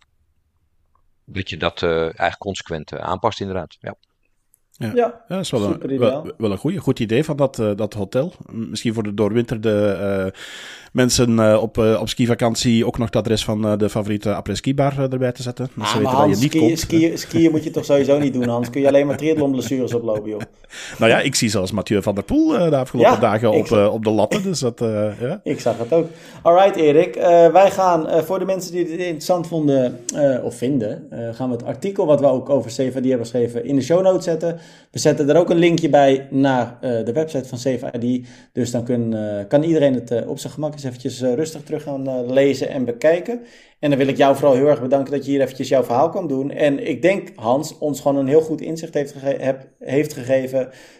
dat je dat eh, eigenlijk consequent eh, aanpast inderdaad. Ja. Ja, Ja, ja, dat is wel super een, ideaal. wel, wel een goeie, goed idee van dat, uh, dat hotel. Misschien voor de doorwinterde uh, mensen uh, op, uh, op skivakantie ook nog het adres van uh, de favoriete après-ski-bar uh, erbij te zetten. Dat Ah, ze maar weten Hans, dat je niet skiën, komt. skiën, skiën moet je toch sowieso niet doen, Hans? Kun je alleen maar triathlon-blessures oplopen, joh. Nou ja, ik zie zelfs Mathieu van der Poel uh, de afgelopen Ja, dagen op, ik zag- uh, op de latten. Dus dat, uh, ja. Ik zag het ook. Alright, Erik. Uh, wij gaan, uh, voor de mensen die dit interessant vonden uh, of vinden, uh, gaan we het artikel wat we ook over C V I D hebben geschreven in de show notes zetten. We zetten er ook een linkje bij naar uh, de website van C V I D. Dus dan kun, uh, kan iedereen het uh, op zijn gemak eens eventjes uh, rustig terug gaan uh, lezen en bekijken. En dan wil ik jou vooral heel erg bedanken dat je hier eventjes jouw verhaal kan doen. En ik denk, Hans, ons gewoon een heel goed inzicht heeft, gege- heb, heeft gegeven.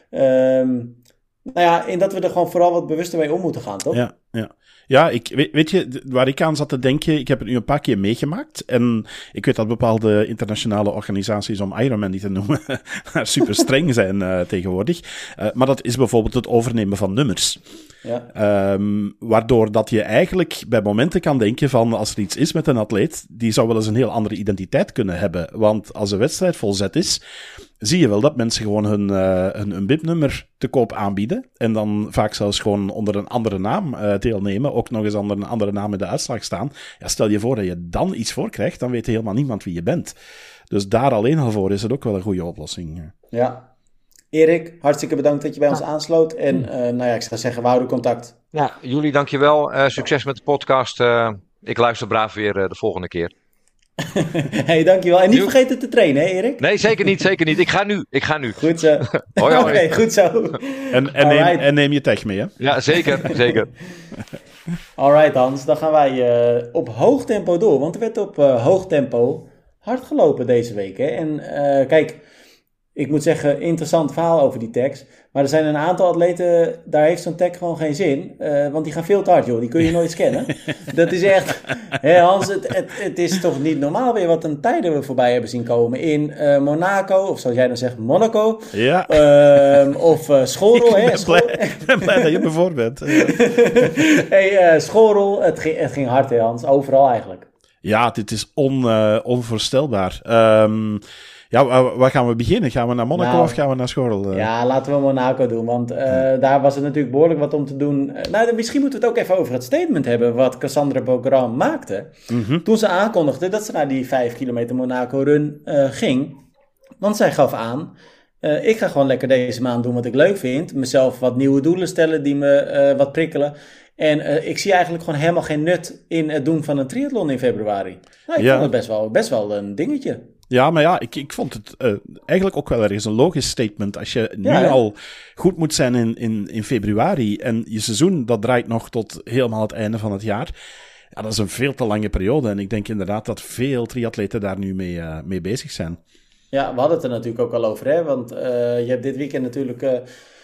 Um, nou ja, in dat we er gewoon vooral wat bewuster mee om moeten gaan, toch? Ja, ja. Ja, ik, weet, weet je, waar ik aan zat te denken, ik heb het nu een paar keer meegemaakt. En ik weet dat bepaalde internationale organisaties, om Ironman niet te noemen, super streng zijn uh, tegenwoordig. Uh, maar dat is bijvoorbeeld het overnemen van nummers. Ja. Um, waardoor dat je eigenlijk bij momenten kan denken van, als er iets is met een atleet, die zou wel eens een heel andere identiteit kunnen hebben. Want als een wedstrijd volzet is, zie je wel dat mensen gewoon hun, uh, hun, hun B I P-nummer te koop aanbieden. En dan vaak zelfs gewoon onder een andere naam uh, deelnemen. Ook nog eens onder een andere naam in de uitslag staan. Ja, stel je voor dat je dan iets voor krijgt, dan weet helemaal niemand wie je bent. Dus daar alleen al voor is het ook wel een goede oplossing. Ja. Erik, hartstikke bedankt dat je bij ons aansloot. En uh, nou ja, ik zou zeggen, we houden contact. Ja, jullie dankjewel. Uh, succes met de podcast. Uh, ik luister braaf weer uh, de volgende keer. Hey, dankjewel. En niet Joep. vergeten te trainen, hè Erik? Nee, zeker niet, zeker niet. Ik ga nu, ik ga nu. Goed zo. Hoi, hoi. Oké, okay, goed zo. En, en, neem, Alright. en neem je tech mee, hè? Ja, zeker, zeker. Alright Hans, dan gaan wij uh, op hoog tempo door. Want er werd op uh, hoog tempo hard gelopen deze week. Hè? En uh, kijk, ik moet zeggen, interessant verhaal over die tags. Maar er zijn een aantal atleten, daar heeft zo'n tag gewoon geen zin. Uh, want die gaan veel te hard, joh. Die kun je nooit scannen. Dat is echt... Hé Hans, het, het, het is toch niet normaal weer wat een tijden we voorbij hebben zien komen. In uh, Monaco, of zoals jij dan zegt, Monaco. Ja. Uh, of uh, Schorel. Ik ben, hè, blij, ik ben blij dat je me voor bent. hey, uh, Schorel, het ging, het ging hard, hè Hans. Overal eigenlijk. Ja, dit is on, uh, onvoorstelbaar. Um, ja, waar, waar gaan we beginnen? Gaan we naar Monaco nou, of gaan we naar Schorl? Uh? Ja, laten we Monaco doen, want uh, hmm. daar was het natuurlijk behoorlijk wat om te doen. Uh, nou, misschien moeten we het ook even over het statement hebben wat Cassandra Beaugrand maakte. Mm-hmm. Toen ze aankondigde dat ze naar die vijf kilometer Monaco run uh, ging. Want zij gaf aan, uh, ik ga gewoon lekker deze maand doen wat ik leuk vind. Mezelf wat nieuwe doelen stellen die me uh, wat prikkelen. En uh, ik zie eigenlijk gewoon helemaal geen nut in het doen van een triathlon in februari. Nou, ik ja. vond het best wel, best wel een dingetje. Ja, maar ja, ik, ik vond het uh, eigenlijk ook wel ergens een logisch statement. Als je nu ja, al goed moet zijn in, in, in februari en je seizoen, dat draait nog tot helemaal het einde van het jaar. Ja, dat is een veel te lange periode. En ik denk inderdaad dat veel triatleten daar nu mee, uh, mee bezig zijn. Ja, we hadden het er natuurlijk ook al over, hè. Want uh, je hebt dit weekend natuurlijk... Uh,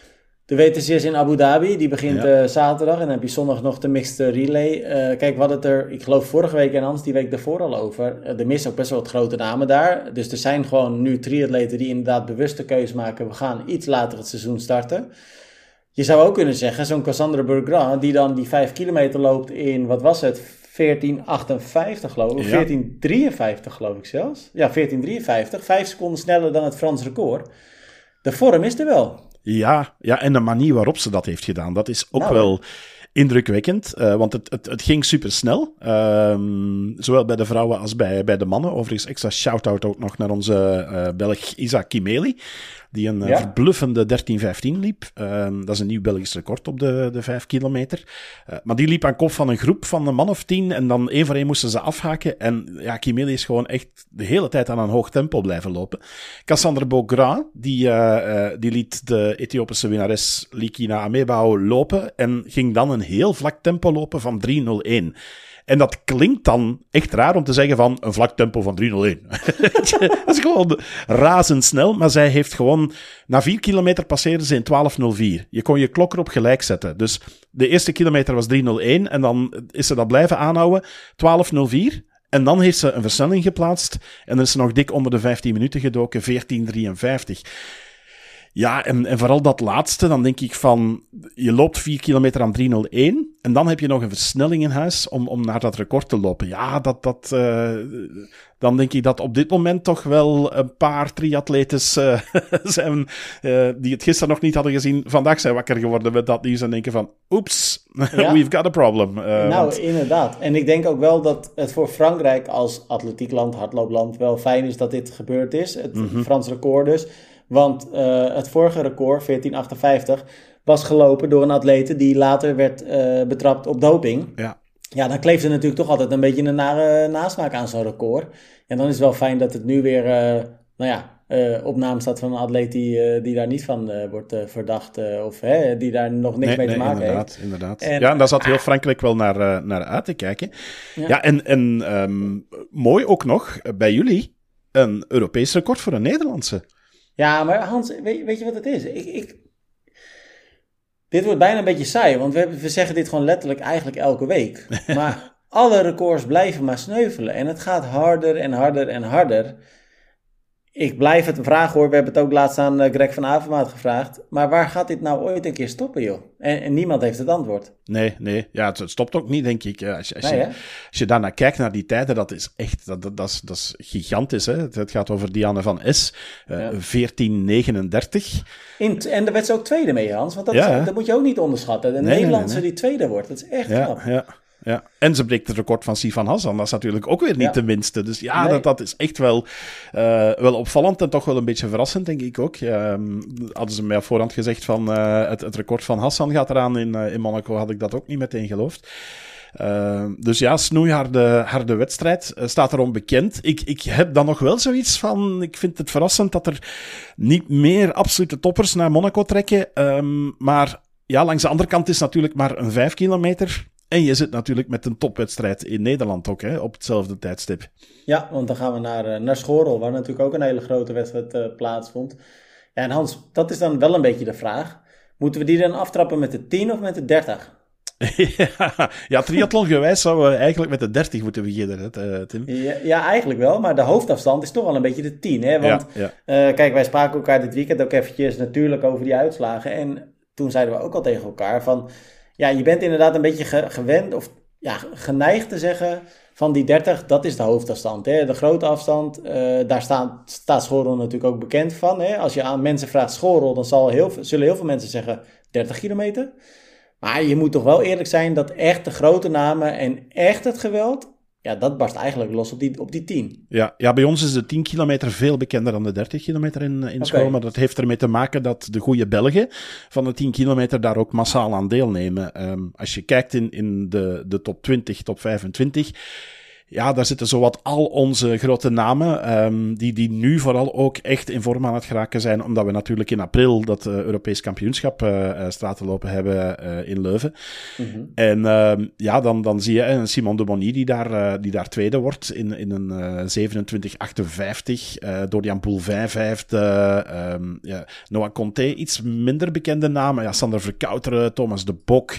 de W T C's in Abu Dhabi, die begint ja. uh, zaterdag en dan heb je zondag nog de mixed relay. Uh, kijk, we hadden het er, ik geloof vorige week en anders die week daarvoor al over. Uh, er missen ook best wel wat grote namen daar. Dus er zijn gewoon nu triatleten die inderdaad bewust de keuze maken. We gaan iets later het seizoen starten. Je zou ook kunnen zeggen, zo'n Cassandra Beaugrand die dan die vijf kilometer loopt in, wat was het, veertien achtenvijftig geloof ik, of ja. veertien drieënvijftig geloof ik zelfs. Ja, veertien drieënvijftig, vijf seconden sneller dan het Frans record. De vorm is er wel. Ja, ja, en de manier waarop ze dat heeft gedaan, dat is ook nou, wel indrukwekkend. Uh, want het, het, het ging supersnel. Um, zowel bij de vrouwen als bij, bij de mannen. Overigens extra shout-out ook nog naar onze uh, Belg Isa Kimeli. Die een ja. verbluffende dertien vijftien liep. Uh, dat is een nieuw Belgisch record op de, de vijf kilometer. Uh, maar die liep aan kop van een groep van een man of tien. En dan één voor één moesten ze afhaken. En ja, Kimeli is gewoon echt de hele tijd aan een hoog tempo blijven lopen. Cassandra Beaugrand, die, uh, uh, die liet de Ethiopische winnares Likina Amebao lopen. En ging dan een heel vlak tempo lopen van drie nul een. En dat klinkt dan echt raar om te zeggen van een vlak tempo van drie nul een. Dat is gewoon razendsnel, maar zij heeft gewoon... Na vier kilometer passeerde ze in twaalf nul vier. Je kon je klok erop gelijk zetten. Dus de eerste kilometer was drie nul een en dan is ze dat blijven aanhouden. twaalf nul vier. En dan heeft ze een versnelling geplaatst en dan is ze nog dik onder de vijftien minuten gedoken, veertien drieënvijftig. Ja, en, en vooral dat laatste, dan denk ik van, je loopt vier kilometer aan drie nul één en dan heb je nog een versnelling in huis om, om naar dat record te lopen. Ja, dat, dat, uh, dan denk ik dat op dit moment toch wel een paar triatletes uh, zijn, uh, die het gisteren nog niet hadden gezien, vandaag zijn wakker geworden met dat nieuws en denken van, oeps, ja. We've got a problem. Uh, nou, want... inderdaad. En ik denk ook wel dat het voor Frankrijk als atletiekland, hardloopland, wel fijn is dat dit gebeurd is. Het mm-hmm. Frans record dus. Want uh, het vorige record, veertien achtenvijftig, was gelopen door een atlete die later werd uh, betrapt op doping. Ja. Ja, dan kleeft er natuurlijk toch altijd een beetje een nare nasmaak aan zo'n record. En dan is het wel fijn dat het nu weer, uh, nou ja, uh, op naam staat van een atleet die, uh, die daar niet van uh, wordt uh, verdacht. Uh, of hè, die daar nog niks nee, mee nee, te maken inderdaad, heeft. Inderdaad. En, ja, en daar zat heel Frankrijk wel naar, uh, naar uit te kijken. Ja, ja en, en um, mooi ook nog, bij jullie, een Europees record voor een Nederlandse. Ja, maar Hans, weet, weet je wat het is? Ik, ik... Dit wordt bijna een beetje saai, want we, we zeggen dit gewoon letterlijk eigenlijk elke week. Maar alle records blijven maar sneuvelen en het gaat harder en harder en harder. Ik blijf het vragen hoor, we hebben het ook laatst aan uh, Greg van Avermaat gevraagd. Maar waar gaat dit nou ooit een keer stoppen joh? En, en niemand heeft het antwoord. Nee, nee. Ja, het, het stopt ook niet denk ik. Als je, als, nee, je, als je daarnaar kijkt naar die tijden, dat is echt, dat, dat, dat, is, dat is gigantisch. Hè? Het, het gaat over Diane van S, uh, ja. veertien negenendertig. In, en daar werd ze ook tweede mee Hans, want dat, ja, is, dat moet je ook niet onderschatten. De nee, Nederlandse nee, nee. die tweede wordt, dat is echt ja, knap. Ja. Ja, en ze breekt het record van Sifan Hassan. Dat is natuurlijk ook weer niet ja. de minste. Dus ja, nee. dat, dat is echt wel, uh, wel opvallend en toch wel een beetje verrassend, denk ik ook. Ja, um, hadden ze mij op voorhand gezegd van uh, het, het record van Hassan gaat eraan in, uh, in Monaco, had ik dat ook niet meteen geloofd. Uh, dus ja, snoeiharde harde wedstrijd. Uh, staat erom bekend. Ik, ik heb dan nog wel zoiets van, ik vind het verrassend dat er niet meer absolute toppers naar Monaco trekken. Um, maar ja, langs de andere kant is natuurlijk maar een vijf kilometer... En je zit natuurlijk met een topwedstrijd in Nederland ook, hè, op hetzelfde tijdstip. Ja, want dan gaan we naar, uh, naar Schorrel, waar natuurlijk ook een hele grote wedstrijd uh, plaatsvond. Ja, en Hans, dat is dan wel een beetje de vraag. Moeten we die dan aftrappen met de tien of met de dertig? ja, ja, triathlongewijs zouden we eigenlijk met de dertig moeten beginnen, hè, Tim. Ja, ja, eigenlijk wel, maar de hoofdafstand is toch wel een beetje de tien. Hè? Want ja, ja. Uh, kijk, wij spraken elkaar dit weekend ook eventjes natuurlijk over die uitslagen. En toen zeiden we ook al tegen elkaar van... Ja, je bent inderdaad een beetje ge- gewend of ja, geneigd te zeggen van die dertig, dat is de hoofdafstand. Hè? De grote afstand, uh, daar staat, staat Schorrel natuurlijk ook bekend van. Hè? Als je aan mensen vraagt Schorrel, dan zal heel, zullen heel veel mensen zeggen dertig kilometer. Maar je moet toch wel eerlijk zijn dat echt de grote namen en echt het geweld... Ja, dat barst eigenlijk los op die, op die tien. Ja, ja, bij ons is de tien kilometer veel bekender dan de dertig kilometer in, in school. Okay. Maar dat heeft ermee te maken dat de goede Belgen van de tien kilometer daar ook massaal aan deelnemen. Um, als je kijkt in, in de, de top twintig, top vijfentwintig... Ja, daar zitten zowat al onze grote namen, um, die, die nu vooral ook echt in vorm aan het geraken zijn, omdat we natuurlijk in april dat uh, Europees kampioenschap uh, stratenlopen hebben uh, in Leuven. Mm-hmm. En uh, ja, dan, dan zie je uh, Simon de Moni die daar, uh, die daar tweede wordt in, in een uh, zevenentwintig achtenvijftig. Uh, Dorian Boulevin vijfde. Um, ja, Noah Conté, iets minder bekende namen. Ja, Sander Verkouteren, Thomas de Bok,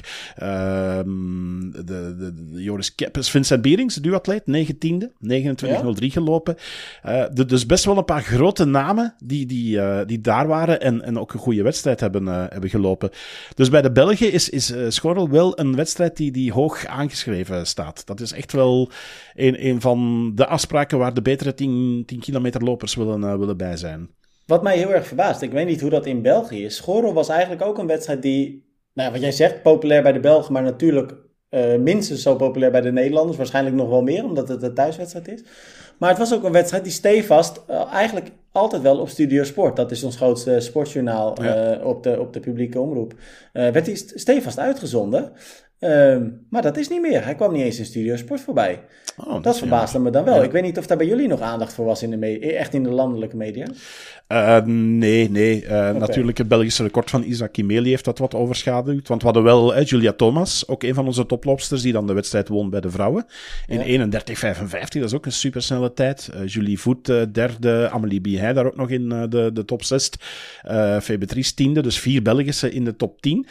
um, de, de, de Joris Keppes, Vincent Bierings, de duatleet. negentiende, negenentwintig nul drie ja. gelopen. Uh, dus best wel een paar grote namen die, die, uh, die daar waren en, en ook een goede wedstrijd hebben, uh, hebben gelopen. Dus bij de Belgen is, is uh, Schorrel wel een wedstrijd die, die hoog aangeschreven staat. Dat is echt wel een, een van de afspraken waar de betere tien kilometer lopers willen, uh, willen bij zijn. Wat mij heel erg verbaast, ik weet niet hoe dat in België is. Schorrel was eigenlijk ook een wedstrijd die, nou ja, wat jij zegt, populair bij de Belgen, maar natuurlijk Uh, minstens zo populair bij de Nederlanders. Waarschijnlijk nog wel meer, omdat het een thuiswedstrijd is. Maar het was ook een wedstrijd die stevast uh, eigenlijk altijd wel op Studio Sport. Dat is ons grootste sportjournaal ja. uh, op, de, op de publieke omroep. Uh, werd die stevast uitgezonden. Uh, maar dat is niet meer. Hij kwam niet eens in Studio Sport voorbij. Oh, dat dat verbaasde ja. me dan wel. Ja. Ik weet niet of daar bij jullie nog aandacht voor was in de media, echt in de landelijke media. Uh, nee, nee. Uh, okay. Natuurlijk, het Belgische record van Isaac Kimeli heeft dat wat overschaduwd. Want we hadden wel uh, Julia Thomas, ook een van onze toploopsters, die dan de wedstrijd won bij de vrouwen. In ja. eenendertig vijfenvijftig, dat is ook een supersnelle tijd. Uh, Julie Voet, uh, derde. Amélie Bihey daar ook nog in uh, de, de top zes. Uh, Febe Tries, tiende. Dus vier Belgische in de top tien.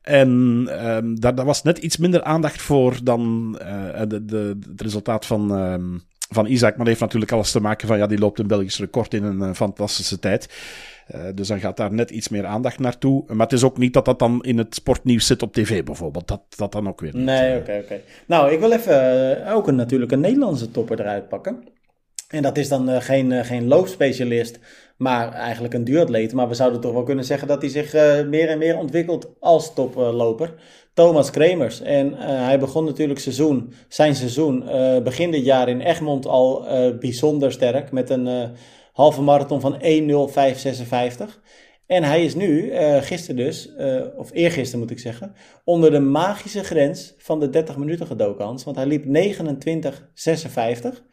En um, daar, daar was net iets minder aandacht voor dan uh, de, de, het resultaat van, um, van Isaac. Maar dat heeft natuurlijk alles te maken van, ja, die loopt een Belgisch record in een uh, fantastische tijd. Uh, dus dan gaat daar net iets meer aandacht naartoe. Maar het is ook niet dat dat dan in het sportnieuws zit op tv bijvoorbeeld. Dat, dat dan ook weer niet. Nee, oké, oké. Okay. Nou, ik wil even uh, ook een, natuurlijk een Nederlandse topper eruit pakken. En dat is dan uh, geen, uh, geen loopspecialist, maar eigenlijk een duatleet. Maar we zouden toch wel kunnen zeggen dat hij zich uh, meer en meer ontwikkelt als toploper. Thomas Kremers. En uh, hij begon natuurlijk seizoen, zijn seizoen uh, begin dit jaar in Egmond al uh, bijzonder sterk. Met een uh, halve marathon van één nul vijf zesenvijftig. En hij is nu, uh, gisteren dus, uh, of eergisteren moet ik zeggen, onder de magische grens van de dertig minuten gedoken, Hans. Want hij liep negenentwintig zesenvijftig.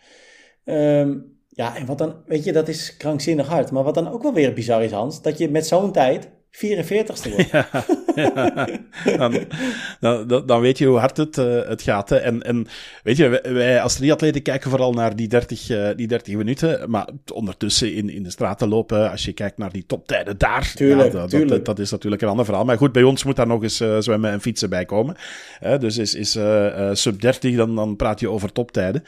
Um, ja, en wat dan, weet je, dat is krankzinnig hard. Maar wat dan ook wel weer bizar is, Hans, dat je met zo'n tijd vierenveertigste wordt. Ja, ja. Dan, dan, dan weet je hoe hard het, uh, het gaat. Hè. En, en weet je, wij, wij als triatleten kijken vooral naar die dertig, uh, die dertig minuten. Maar ondertussen in, in de straten lopen, als je kijkt naar die toptijden daar. Tuurlijk, ja, dat, tuurlijk. Dat, dat is natuurlijk een ander verhaal. Maar goed, bij ons moet daar nog eens uh, zwemmen en fietsen bij komen. Uh, dus is, is uh, uh, sub dertig, dan, dan praat je over toptijden.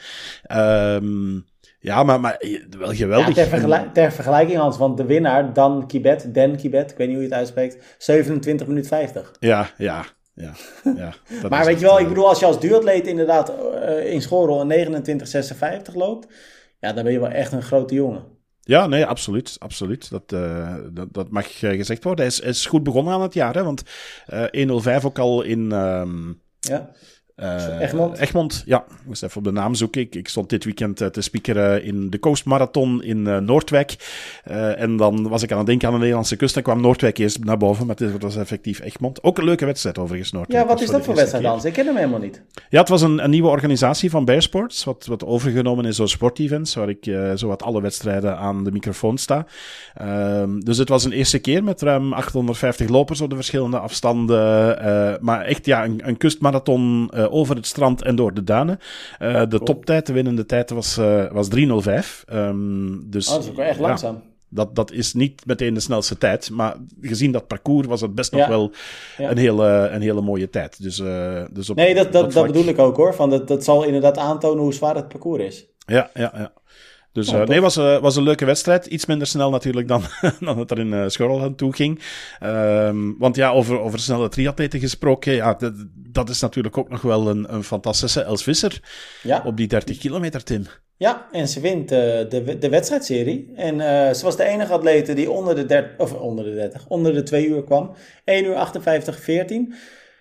Um, Ja, maar, maar wel geweldig. Ja, ter, vergelijk, ter vergelijking, Hans, want de winnaar, Dan Kibet, Dan Kibet, ik weet niet hoe je het uitspreekt, zevenentwintig minuten vijftig. Ja, ja, ja. ja maar weet je wel, ik bedoel, als je als duatleet inderdaad uh, in Schorrel een negenentwintig zesenvijftig loopt, ja, dan ben je wel echt een grote jongen. Ja, nee, absoluut. absoluut. Dat, uh, dat, dat mag gezegd worden. Hij is, hij is goed begonnen aan het jaar, hè, want uh, één nul vijf ook al in... Um, ja. Uh, Egmond? Egmond, ja. Ik moest even op de naam zoeken. Ik, ik stond dit weekend uh, te speakeren in de Coast Marathon in uh, Noordwijk. Uh, en dan was ik aan het denken aan de Nederlandse kust. Dan kwam Noordwijk eerst naar boven, maar het was effectief Egmond. Ook een leuke wedstrijd overigens, Noordwijk. Ja, wat is dat voor wedstrijd, Hans? Ik ken hem helemaal niet. Ja, het was een, een nieuwe organisatie van Bear Sports, wat, wat overgenomen is door sportevents, waar ik uh, zowat alle wedstrijden aan de microfoon sta. Uh, dus het was een eerste keer met ruim achthonderdvijftig lopers op de verschillende afstanden. Uh, maar echt, ja, een, een kustmarathon uh, over het strand en door de duinen. Uh, de cool. toptijd, de winnende tijd, was, uh, was drie nul vijf. Um, dus, oh, dat is ook wel echt langzaam. Ja, dat, dat is niet meteen de snelste tijd, maar gezien dat parcours was het best ja. nog wel ja. een, hele, een hele mooie tijd. Dus, uh, dus op, nee, dat, dat, dat, dat bedoel ik ook hoor. Van dat, dat zal inderdaad aantonen hoe zwaar het parcours is. Ja, ja, ja. Dus uh, nee, was, uh, was een leuke wedstrijd. Iets minder snel natuurlijk dan, dan het er in uh, Schorrel aan toe ging. Um, want ja, over, over snelle triatleten gesproken, ja, dat, dat is natuurlijk ook nog wel een, een fantastische Els Visser ja. op die dertig kilometer, Tim. Ja, en ze wint uh, de, de wedstrijdserie. En uh, ze was de enige atlete die onder de, dertig, of onder de dertig, onder de twee uur kwam. één uur achtenvijftig veertien.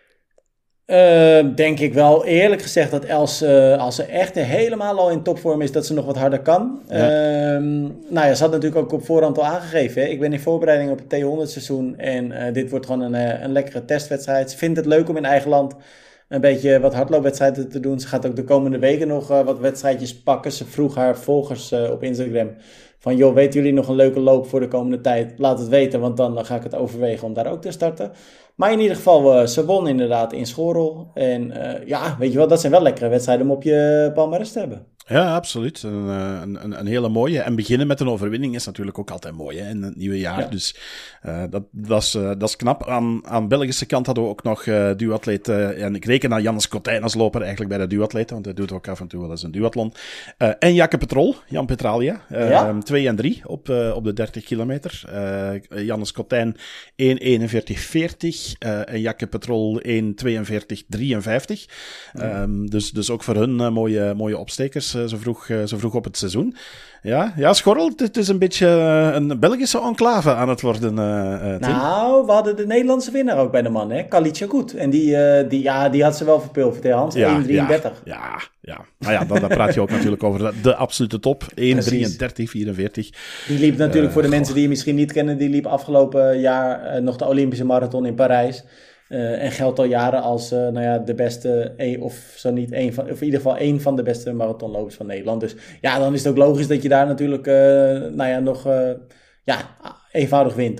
Uh, denk ik wel eerlijk gezegd dat Els, uh, als ze echt helemaal al in topvorm is, dat ze nog wat harder kan. Ja. Uh, nou ja, ze had natuurlijk ook op voorhand al aangegeven. Hè? Ik ben in voorbereiding op het T honderd seizoen en uh, dit wordt gewoon een, uh, een lekkere testwedstrijd. Ze vindt het leuk om in eigen land een beetje wat hardloopwedstrijden te doen. Ze gaat ook de komende weken nog uh, wat wedstrijdjes pakken. Ze vroeg haar volgers uh, op Instagram van, joh, weten jullie nog een leuke loop voor de komende tijd? Laat het weten, want dan uh, ga ik het overwegen om daar ook te starten. Maar in ieder geval, uh, ze won inderdaad in Schorrel. En uh, ja, weet je wel, dat zijn wel lekkere wedstrijden om op je palmarès te hebben. Ja, absoluut. Een, een, een hele mooie. En beginnen met een overwinning is natuurlijk ook altijd mooi, hè, in het nieuwe jaar. Ja. Dus uh, dat, dat, is, uh, dat is knap. Aan, aan Belgische kant hadden we ook nog uh, duatleet. Uh, en ik reken naar Jannes Kotijn als loper eigenlijk bij de duatleten, want hij doet ook af en toe wel eens een duathlon. Uh, en Jakke Petrol, Jan Petralia. Uh, ja. twee en drie op, uh, op de dertig kilometer. Uh, Jannes Kotijn één eenenveertig veertig. Uh, en Jakke Petrol één tweeënveertig drieënvijftig. Ja. Um, dus, dus ook voor hun uh, mooie, mooie opstekers. Zo vroeg, zo vroeg op het seizoen. Ja, ja, Schorrel, het is een beetje een Belgische enclave aan het worden. Uh, nou, we hadden de Nederlandse winnaar ook bij de man, hè? Kalicia Goed. En die, uh, die, ja, die had ze wel verpulverd, hè, Hans? Ja, één drieëndertig. Ja, ja, ja. Nou ja, dan, dan praat je ook natuurlijk over de, de absolute top. één drieëndertig vierenveertig. Die liep natuurlijk uh, voor de goh. mensen die je misschien niet kennen, die liep afgelopen jaar uh, nog de Olympische Marathon in Parijs. Uh, en geldt al jaren als uh, nou ja, de beste, een, of zo niet één van, of in ieder geval één van de beste marathonlopers van Nederland. Dus ja, dan is het ook logisch dat je daar natuurlijk uh, nou ja, nog uh, ja, eenvoudig wint, toch?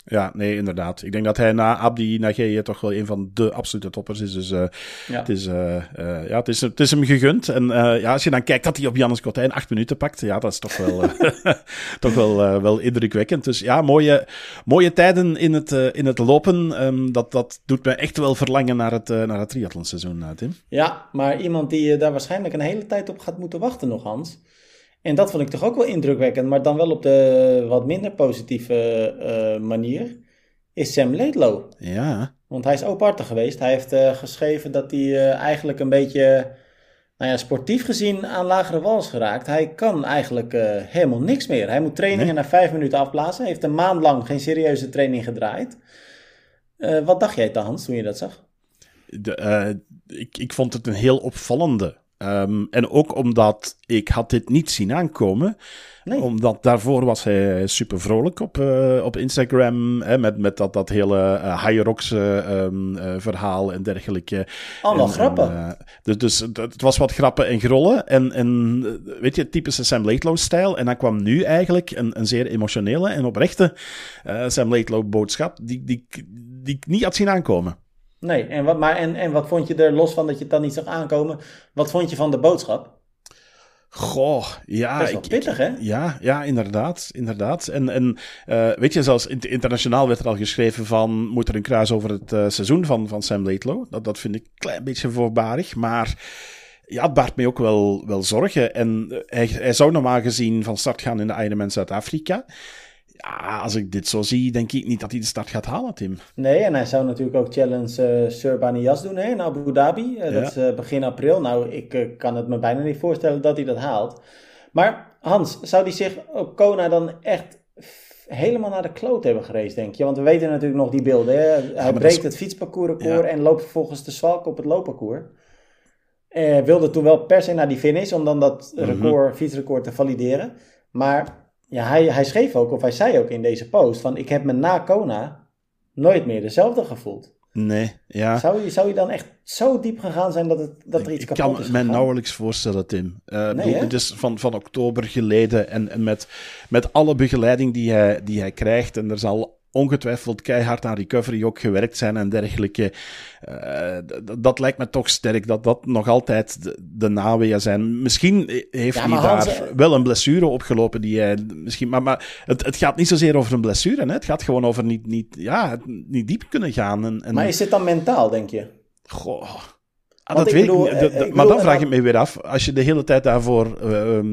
Ja, nee, inderdaad. Ik denk dat hij na Abdi Nageye toch wel een van de absolute toppers is. Dus uh, ja. Het, is, uh, uh, ja, het, is, het is hem gegund. En uh, ja, als je dan kijkt dat hij op Jannes Kotijn acht minuten pakt, ja, dat is toch wel, uh, toch wel, uh, wel indrukwekkend. Dus ja, mooie, mooie tijden in het, uh, in het lopen. Um, dat, dat doet me echt wel verlangen naar het, uh, naar het triathlonseizoen, uh, Tim. Ja, maar iemand die uh, daar waarschijnlijk een hele tijd op gaat moeten wachten nog, Hans. En dat vond ik toch ook wel indrukwekkend, maar dan wel op de wat minder positieve uh, manier, is Sam Laidlow. Ja. Want hij is openhartig geweest. Hij heeft uh, geschreven dat hij uh, eigenlijk een beetje, nou ja, sportief gezien aan lagere wal is geraakt. Hij kan eigenlijk uh, helemaal niks meer. Hij moet trainingen nee. na vijf minuten afblazen. Hij heeft een maand lang geen serieuze training gedraaid. Uh, wat dacht jij dan, Hans, toen je dat zag? De, uh, ik, ik vond het een heel opvallende. Um, en ook omdat ik had dit niet zien aankomen. Nee. Omdat daarvoor was hij super vrolijk op, uh, op Instagram. Hè, met, met dat, dat hele uh, High Rocks uh, um, uh, verhaal en dergelijke. Allemaal en, grappen. En, uh, dus dus het was wat grappen en grollen. En, en weet je, typische Sam Laidlow-stijl. En dan kwam nu eigenlijk een, een zeer emotionele en oprechte uh, Sam Laidlow-boodschap. Die, die, die ik niet had zien aankomen. Nee, en wat, maar en, en wat vond je er, los van dat je het dan niet zag aankomen, wat vond je van de boodschap? Goh, ja. Dat is wel pittig, hè? Ja, ja, inderdaad. inderdaad. En, en uh, weet je, zelfs internationaal werd er al geschreven van, moet er een kruis over het uh, seizoen van, van Sam Laidlow. Dat, dat vind ik een klein beetje voorbarig, maar ja, het baart mij ook wel, wel zorgen. En uh, hij, hij zou normaal gezien van start gaan in de Ironman Zuid-Afrika. Ja, als ik dit zo zie, denk ik niet dat hij de start gaat halen, Tim. Nee, en hij zou natuurlijk ook Challenge uh, Sir Nias doen, hè, in Abu Dhabi. Uh, ja. Dat is uh, begin april. Nou, ik uh, kan het me bijna niet voorstellen dat hij dat haalt. Maar Hans, zou hij zich op Kona dan echt helemaal naar de kloot hebben gereisd, denk je? Want we weten natuurlijk nog die beelden. Hè? Hij ja, breekt is... het fietsparcoursrecord ja. en loopt vervolgens te zwalken op het loopparcours. Uh, wilde toen wel per se naar die finish om dan dat record, mm-hmm. fietsrecord te valideren. Maar ja, hij, hij schreef ook, of hij zei ook in deze post, van ik heb me na Kona nooit meer dezelfde gevoeld. Nee, ja. Zou je, zou je dan echt zo diep gegaan zijn dat, het, dat er iets ik kapot is Ik kan me gegaan? nauwelijks voorstellen, Tim. Uh, nee, het is van, van oktober geleden en, en met, met alle begeleiding die hij, die hij krijgt, en er zal ongetwijfeld keihard aan recovery ook gewerkt zijn en dergelijke. Uh, d- dat lijkt me toch sterk, dat dat nog altijd de, de naweeën zijn. Misschien heeft ja, hij daar Hans, wel een blessure opgelopen die hij misschien... Maar, maar het, het gaat niet zozeer over een blessure, hè? Het gaat gewoon over niet, niet, ja, niet diep kunnen gaan. En, en... Maar is dit dan mentaal, denk je? Goh... Ah, dat weet bedoel, ik niet. De, de, ik maar bedoel, dan vraag ik me weer af, als je de hele tijd daarvoor uh,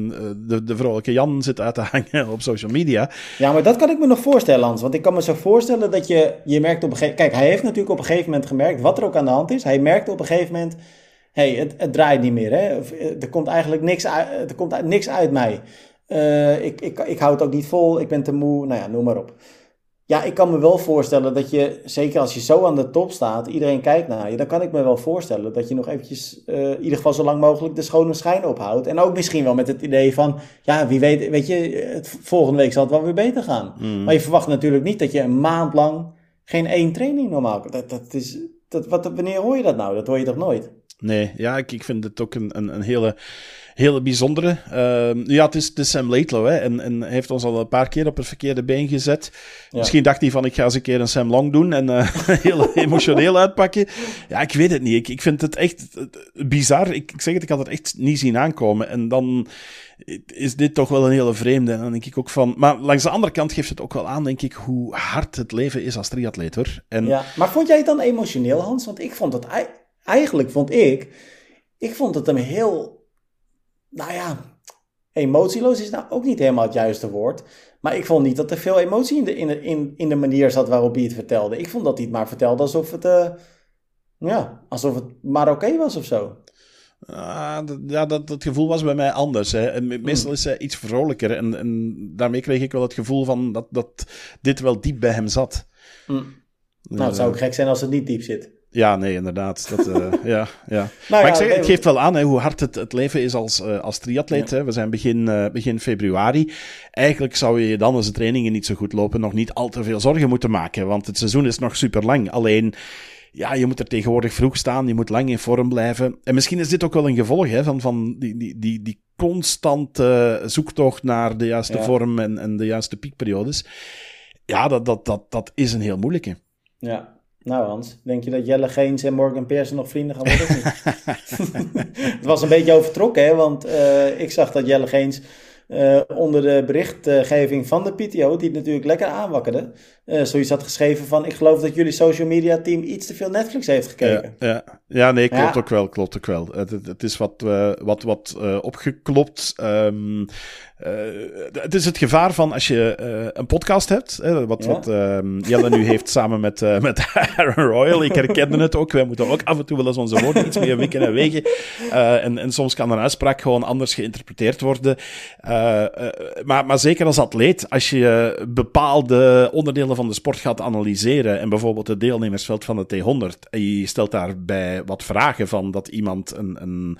de, de vrolijke Jan zit uit te hangen op social media. Ja, maar dat kan ik me nog voorstellen, Hans. Want ik kan me zo voorstellen dat je, je merkt op een gegeven moment... Kijk, hij heeft natuurlijk op een gegeven moment gemerkt wat er ook aan de hand is. Hij merkte op een gegeven moment, hé, hey, het, het draait niet meer. Hè? Er komt eigenlijk niks uit, er komt niks uit mij. Uh, ik, ik, ik hou het ook niet vol, ik ben te moe, nou ja, noem maar op. Ja, ik kan me wel voorstellen dat je, zeker als je zo aan de top staat, iedereen kijkt naar je, dan kan ik me wel voorstellen dat je nog eventjes, uh, in ieder geval zo lang mogelijk de schone schijn ophoudt. En ook misschien wel met het idee van, ja, wie weet, weet je, het, volgende week zal het wel weer beter gaan. Mm. Maar je verwacht natuurlijk niet dat je een maand lang geen één training normaal, dat, dat is, dat, wat, wanneer hoor je dat nou? Dat hoor je toch nooit? Nee, ja, ik, ik vind het ook een, een, een hele... hele bijzondere. Uh, ja, het is, het is Sam Laidlow, hè, en, en hij heeft ons al een paar keer op het verkeerde been gezet. Ja. Misschien dacht hij van, ik ga eens een keer een Sam Long doen en uh, heel emotioneel uitpakken. Ja, ik weet het niet. Ik, ik vind het echt bizar. Ik, ik zeg het, ik had het echt niet zien aankomen. En dan is dit toch wel een hele vreemde. En dan denk ik ook van... Maar langs de andere kant geeft het ook wel aan, denk ik, hoe hard het leven is als triatleet, hoor. En... Ja, maar vond jij het dan emotioneel, Hans? Want ik vond het... Eigenlijk vond ik... Ik vond het hem heel... Nou ja, emotieloos is nou ook niet helemaal het juiste woord. Maar ik vond niet dat er veel emotie in de, in de, in, in de manier zat waarop hij het vertelde. Ik vond dat hij het maar vertelde alsof het, uh, ja, alsof het maar oké was of zo. Uh, d- ja, dat, dat gevoel was bij mij anders. Hè. En me- meestal is hij iets vrolijker. En, en daarmee kreeg ik wel het gevoel van dat, dat dit wel diep bij hem zat. Mm. Nou, het zou ook gek zijn als het niet diep zit. Ja, nee, inderdaad. Dat, uh, ja, ja. Nou, maar ja, ik zeg, het geeft wel aan hè, hoe hard het, het leven is als, uh, als triatleet. Ja. Hè. We zijn begin, uh, begin februari. Eigenlijk zou je dan, als de trainingen niet zo goed lopen, nog niet al te veel zorgen moeten maken. Want het seizoen is nog super lang. Alleen, ja, je moet er tegenwoordig vroeg staan. Je moet lang in vorm blijven. En misschien is dit ook wel een gevolg hè, van, van die, die, die, die constante zoektocht naar de juiste ja. vorm en, en de juiste piekperiodes. ja, dat, dat, dat, dat is een heel moeilijke. Ja. Nou Hans, denk je dat Jelle Geens en Morgan Pearson nog vrienden gaan worden of niet? Het was een beetje overtrokken, hè? Want uh, ik zag dat Jelle Geens uh, onder de berichtgeving van de P T O, die het natuurlijk lekker aanwakkerde, uh, zoiets had geschreven van, ik geloof dat jullie social media team iets te veel Netflix heeft gekeken. Ja, ja. ja nee, klopt ja. ook wel, klopt ook wel. Het, het, het is wat, uh, wat, wat uh, opgeklopt. Um, Uh, het is het gevaar van als je uh, een podcast hebt, hè, wat, ja. wat uh, Jelle nu heeft samen met, uh, met Aaron Royal. Ik herkende het ook. Wij moeten ook af en toe wel eens onze woorden iets meer wikken en wegen. Uh, en, en soms kan een uitspraak gewoon anders geïnterpreteerd worden. Uh, uh, maar, maar zeker als atleet, als je bepaalde onderdelen van de sport gaat analyseren en bijvoorbeeld het deelnemersveld van de T honderd en je stelt daarbij wat vragen van dat iemand een, een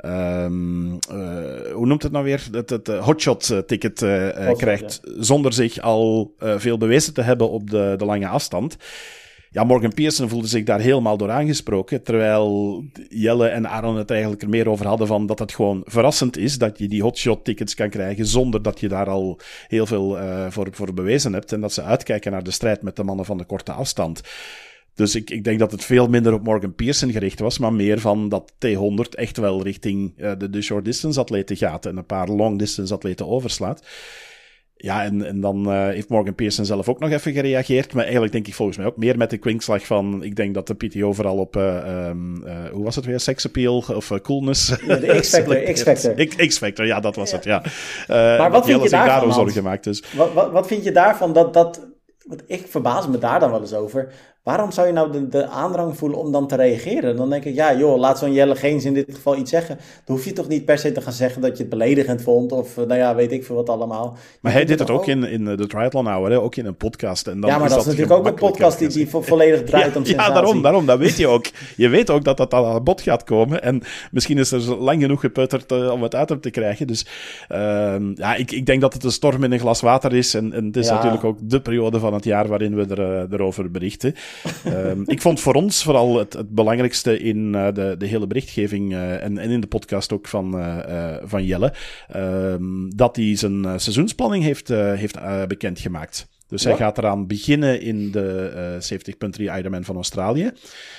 um, uh, hoe noemt het nou weer? Het, het, het hotshot ticket uh, uh, krijgt, ja. zonder zich al uh, veel bewezen te hebben op de, de lange afstand. Ja, Morgan Pearson voelde zich daar helemaal door aangesproken, terwijl Jelle en Aaron het eigenlijk er meer over hadden van dat het gewoon verrassend is dat je die hotshot tickets kan krijgen zonder dat je daar al heel veel uh, voor, voor bewezen hebt en dat ze uitkijken naar de strijd met de mannen van de korte afstand. Dus ik, ik denk dat het veel minder op Morgan Pearson gericht was, maar meer van dat T honderd echt wel richting uh, de, de short distance atleten gaat en een paar long distance atleten overslaat. Ja, en, en dan uh, heeft Morgan Pearson zelf ook nog even gereageerd, maar eigenlijk denk ik volgens mij ook meer met de kwinkslag van, ik denk dat de P T O vooral op, uh, um, uh, hoe was het weer, sex appeal of uh, coolness? Ja, de X-Factor, X-Factor. X-Factor, ja, dat was ja. het, ja. Uh, maar wat vind je daarvan, daarom zorgen maakt, dus. wat, wat, wat vind je daarvan dat, dat, want ik verbaas me daar dan wel eens over. Waarom zou je nou de, de aandrang voelen om dan te reageren? Dan denk ik, ja joh, laat zo'n Jelle Geens in dit geval iets zeggen. Dan hoef je toch niet per se te gaan zeggen dat je het beledigend vond. Of nou ja, weet ik veel wat allemaal. Maar hij deed het ook in, in de Triathlon Hour, hè? Ook in een podcast. En dan ja, maar is dat is natuurlijk ook een podcast die, die vo- volledig draait ja, om sensatie. Ja, daarom, daarom, dat weet je ook. Je weet ook dat dat al aan bod gaat komen. En misschien is er lang genoeg geputterd uh, om het uit hem te krijgen. Dus uh, ja, ik, ik denk dat het een storm in een glas water is. En, en het is ja. natuurlijk ook de periode van het jaar waarin we er, uh, erover berichten. um, ik vond voor ons vooral het, het belangrijkste in uh, de, de hele berichtgeving uh, en, en in de podcast ook van, uh, uh, van Jelle, uh, dat hij zijn uh, seizoensplanning heeft, uh, heeft uh, bekendgemaakt. Dus ja. hij gaat eraan beginnen in de uh, zeventig punt drie Ironman van Australië.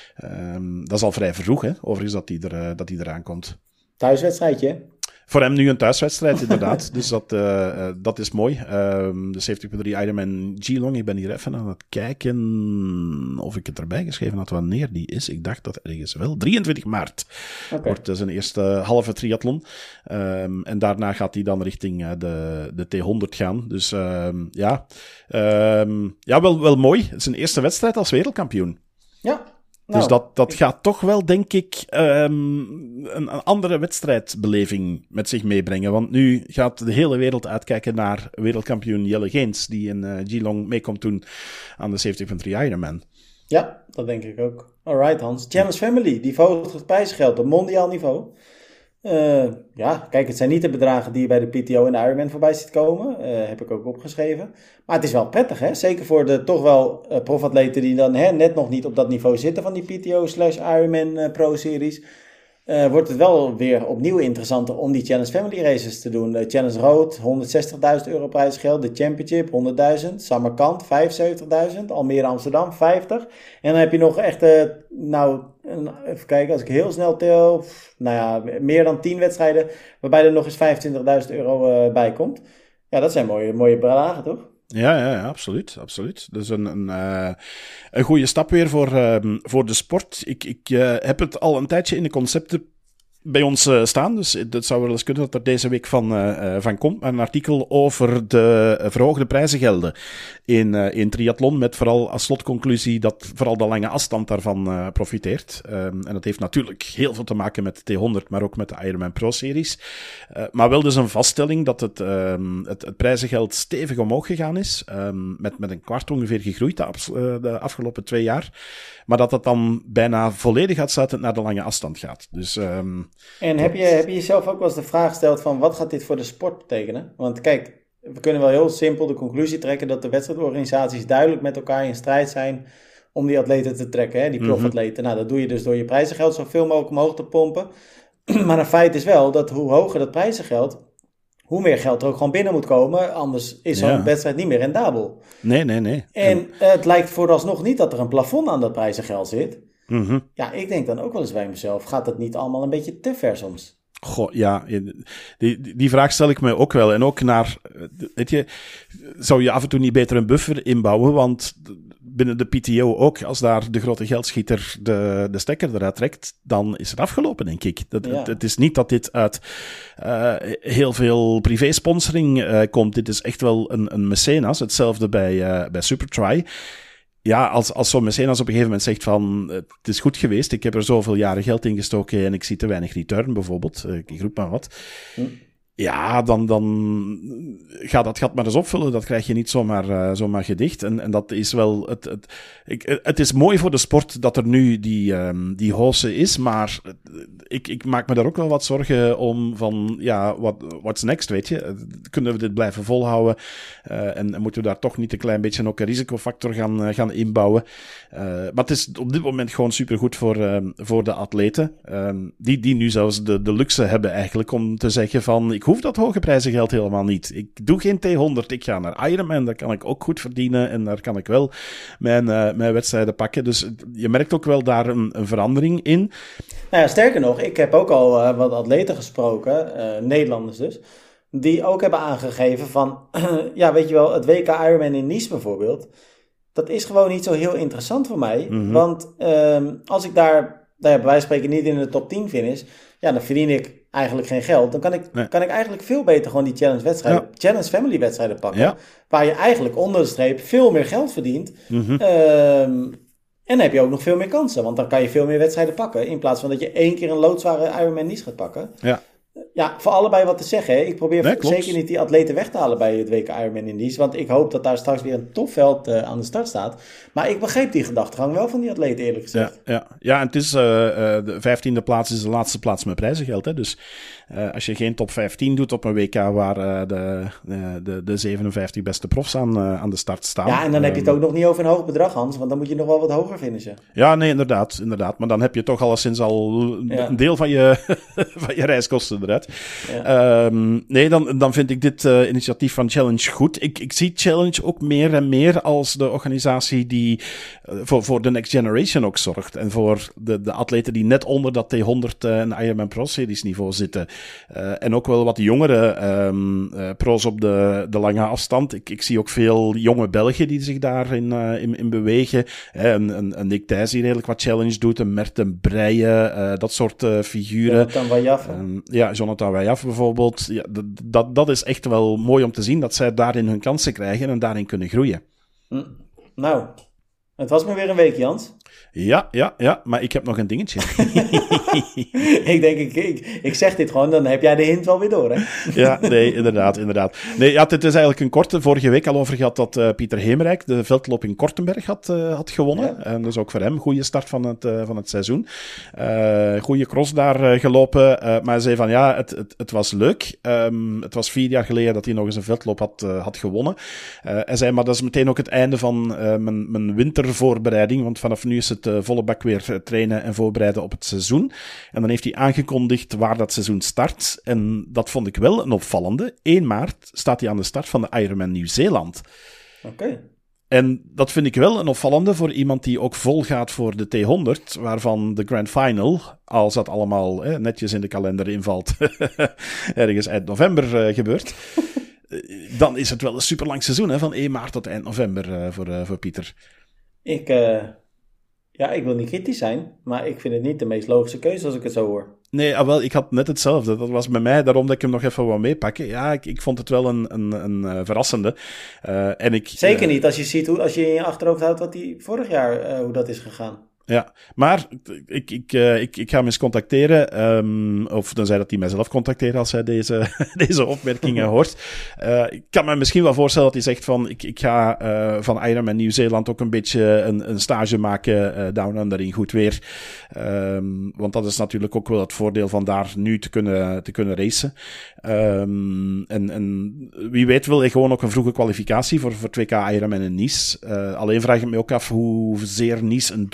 Um, dat is al vrij vroeg, hè, overigens, dat hij, er, uh, dat hij eraan komt. Thuiswedstrijdje, Voor hem nu een thuiswedstrijd, inderdaad. Dus dat, uh, uh, dat is mooi. Um, de zeventig punt drie Ironman Geelong. Ik ben hier even aan het kijken of ik het erbij geschreven had wanneer die is. Ik dacht dat ergens wel. drieëntwintig maart okay. wordt zijn eerste halve triathlon. Um, en daarna gaat hij dan richting uh, de, de T honderd gaan. Dus um, ja, um, ja wel, wel mooi. Zijn eerste wedstrijd als wereldkampioen. Ja. Dus nou, dat, dat gaat toch wel, denk ik, um, een, een andere wedstrijdbeleving met zich meebrengen. Want nu gaat de hele wereld uitkijken naar wereldkampioen Jelle Geens, die in uh, Geelong meekomt doen aan de zeventig punt drie Ironman. Ja, dat denk ik ook. Alright Hans. Challenge Family, die verhoogt het prijsgeld op mondiaal niveau. Uh, ja, kijk, het zijn niet de bedragen die je bij de P T O en de Ironman voorbij ziet komen. Uh, heb ik ook opgeschreven. Maar het is wel prettig, hè? Zeker voor de toch wel uh, profatleten die dan hè, net nog niet op dat niveau zitten van die P T O slash Ironman uh, Pro-series. Uh, wordt het wel weer opnieuw interessanter om die Challenge Family races te doen. De Challenge Road, honderdzestigduizend euro prijsgeld. De Championship, honderdduizend. Samarkand, vijfenzeventigduizend. Almere Amsterdam, vijftig. En dan heb je nog echt, uh, nou, even kijken, als ik heel snel tel, nou ja, meer dan tien wedstrijden, waarbij er nog eens vijfentwintigduizend euro uh, bij komt. Ja, dat zijn mooie, mooie bedragen, toch? Ja, ja, ja, absoluut, absoluut. Dat is een, een, uh, een goede stap weer voor, uh, voor de sport. Ik, ik uh, heb het al een tijdje in de concepten bij ons uh, staan, dus het zou wel eens kunnen dat er deze week van, uh, van komt. Een artikel over de verhoogde prijzengelden in, uh, in triathlon, met vooral als slotconclusie dat vooral de lange afstand daarvan uh, profiteert. Um, en dat heeft natuurlijk heel veel te maken met de T honderd, maar ook met de Ironman Pro-series. Uh, maar wel dus een vaststelling dat het, um, het, het prijzengeld stevig omhoog gegaan is, um, met, met een kwart ongeveer gegroeid de, af, uh, de afgelopen twee jaar. Maar dat het dan bijna volledig uitsluitend naar de lange afstand gaat. Dus, um, en dat... heb je, heb je jezelf ook wel eens de vraag gesteld van wat gaat dit voor de sport betekenen? Want kijk, we kunnen wel heel simpel de conclusie trekken dat de wedstrijdorganisaties duidelijk met elkaar in strijd zijn om die atleten te trekken, hè? Die profatleten. Mm-hmm. Nou, dat doe je dus door je prijzengeld zoveel mogelijk omhoog te pompen. Maar een feit is wel dat hoe hoger dat prijzengeld, hoe meer geld er ook gewoon binnen moet komen. Anders is zo'n Ja. wedstrijd niet meer rendabel. Nee, nee, nee. En uh, het lijkt vooralsnog niet dat er een plafond aan dat prijzengeld zit. Mhm. Ja, ik denk dan ook wel eens bij mezelf, gaat het niet allemaal een beetje te ver soms? Goh, ja, die, die, die vraag stel ik me ook wel. En ook naar, weet je, zou je af en toe niet beter een buffer inbouwen? Want binnen de P T O ook, als daar de grote geldschieter de, de stekker eruit trekt, dan is het afgelopen, denk ik. Dat, Ja. het, het is niet dat dit uit uh, heel veel privé-sponsoring uh, komt. Dit is echt wel een, een mecenas. Hetzelfde bij, uh, bij Supertry. Ja, als, als zo'n mecenas op een gegeven moment zegt van, het is goed geweest, ik heb er zoveel jaren geld in gestoken en ik zie te weinig return bijvoorbeeld, ik roep maar wat. Hm. Ja, dan, dan ga dat gat maar eens opvullen. Dat krijg je niet zomaar, uh, zomaar gedicht. En, en dat is wel... Het, het, ik, het is mooi voor de sport dat er nu die, um, die hosse is, maar ik, ik maak me daar ook wel wat zorgen om van, ja, what, what's next, weet je? Kunnen we dit blijven volhouden? Uh, en, en moeten we daar toch niet een klein beetje ook een risicofactor gaan, uh, gaan inbouwen? Uh, maar het is op dit moment gewoon supergoed voor, uh, voor de atleten. Uh, die, die nu zelfs de, de luxe hebben eigenlijk om te zeggen van, ik hoef dat hoge prijzengeld helemaal niet. Ik doe geen T honderd, ik ga naar Ironman, daar kan ik ook goed verdienen en daar kan ik wel mijn, uh, mijn wedstrijden pakken. Dus je merkt ook wel daar een, een verandering in. Nou ja, sterker nog, ik heb ook al uh, wat atleten gesproken, uh, Nederlanders dus, die ook hebben aangegeven van, ja, weet je wel, het W K Ironman in Nice bijvoorbeeld, dat is gewoon niet zo heel interessant voor mij. Mm-hmm. Want um, als ik daar, nou ja, bij wijze van spreken niet in de top tien finish, ja, dan verdien ik eigenlijk geen geld. Dan kan ik, nee. kan ik eigenlijk veel beter gewoon die challenge wedstrijden, ja. challenge family wedstrijden pakken. Ja. Waar je eigenlijk onder de streep veel meer geld verdient. Mm-hmm. Um, en dan heb je ook nog veel meer kansen. Want dan kan je veel meer wedstrijden pakken. In plaats van dat je één keer een loodzware Ironman Nice gaat pakken. Ja. Ja, voor allebei wat te zeggen. Hè. Ik probeer nee, zeker niet die atleten weg te halen bij het W K Ironman in Nice. Want ik hoop dat daar straks weer een topveld uh, aan de start staat. Maar ik begreep die gedachtegang wel van die atleten, eerlijk gezegd. Ja, ja. ja en het is uh, uh, de vijftiende plaats is de laatste plaats met prijzengeld. Hè. Dus uh, als je geen top vijftien doet op een W K waar uh, de, uh, de, de zevenenvijftig beste profs aan, uh, aan de start staan. Ja, en dan um, heb je het ook nog niet over een hoog bedrag, Hans. Want dan moet je nog wel wat hoger finishen. Ja, nee, inderdaad. inderdaad. Maar dan heb je toch alleszins al ja. een deel van je, van je reiskosten eruit. Ja. Um, nee, dan, dan vind ik dit uh, initiatief van Challenge goed. Ik, ik zie Challenge ook meer en meer als de organisatie die uh, voor, voor de next generation ook zorgt. En voor de, de atleten die net onder dat T honderd uh, en Ironman Pro Series niveau zitten. Uh, en ook wel wat jongere um, uh, pro's op de, de lange afstand. Ik, ik zie ook veel jonge Belgen die zich daarin uh, in, in bewegen. Hè, een, een, een Nick Thijs die redelijk wat Challenge doet. Een Merten Breije, uh, dat soort uh, figuren. Jonathan Wajaf. Um, ja, Jonathan Wajaf bijvoorbeeld. Ja, dat, dat, dat is echt wel mooi om te zien dat zij daarin hun kansen krijgen en daarin kunnen groeien. Mm. Nou, het was maar weer een week, Jans. Ja, ja, ja, maar ik heb nog een dingetje. ik denk, ik, ik, ik zeg dit gewoon, dan heb jij de hint wel weer door, hè? Ja, nee, inderdaad, inderdaad. Nee, ja, het is eigenlijk een korte. Vorige week al over gehad dat uh, Pieter Heemrijk de veldloop in Kortenberg had, uh, had gewonnen. Ja. En dus ook voor hem, goede start van het, uh, van het seizoen. Uh, goede cross daar uh, gelopen. Uh, maar hij zei van, ja, het, het, het was leuk. Um, het was vier jaar geleden dat hij nog eens een veldloop had, uh, had gewonnen. Uh, hij zei, maar dat is meteen ook het einde van uh, mijn, mijn wintervoorbereiding, want vanaf nu is het uh, volle bak weer trainen en voorbereiden op het seizoen. En dan heeft hij aangekondigd waar dat seizoen start. En dat vond ik wel een opvallende. één maart staat hij aan de start van de Ironman Nieuw-Zeeland. Oké. Okay. En dat vind ik wel een opvallende voor iemand die ook vol gaat voor de T honderd, waarvan de Grand Final, als dat allemaal eh, netjes in de kalender invalt, ergens eind november uh, gebeurt, dan is het wel een superlang seizoen, hè, van één maart tot eind november uh, voor, uh, voor Pieter. Ik... Uh... Ja, ik wil niet kritisch zijn, maar ik vind het niet de meest logische keuze als ik het zo hoor. Nee, ah, wel, ik had net hetzelfde. Dat was bij mij, daarom dat ik hem nog even wou meepakken. Ja, ik, ik vond het wel een, een, een uh, verrassende. Uh, en ik, Zeker uh, niet als je ziet, hoe, als je in je achterhoofd houdt wat die vorig jaar, uh, hoe dat is gegaan. Ja, maar ik, ik, uh, ik, ik ga hem eens contacteren. Um, of dan zei dat hij mijzelf contacteren als hij deze, deze opmerkingen hoort. Uh, ik kan me misschien wel voorstellen dat hij zegt van, ik, ik ga uh, van Ironman Nieuw-Zeeland ook een beetje een, een stage maken uh, down under in goed weer. Um, want dat is natuurlijk ook wel het voordeel van daar nu te kunnen, te kunnen racen. Um, en, en wie weet wil hij gewoon ook een vroege kwalificatie voor, voor twee K Ironman in Nice. Uh, alleen vraag ik me ook af hoezeer Nice een doel is voor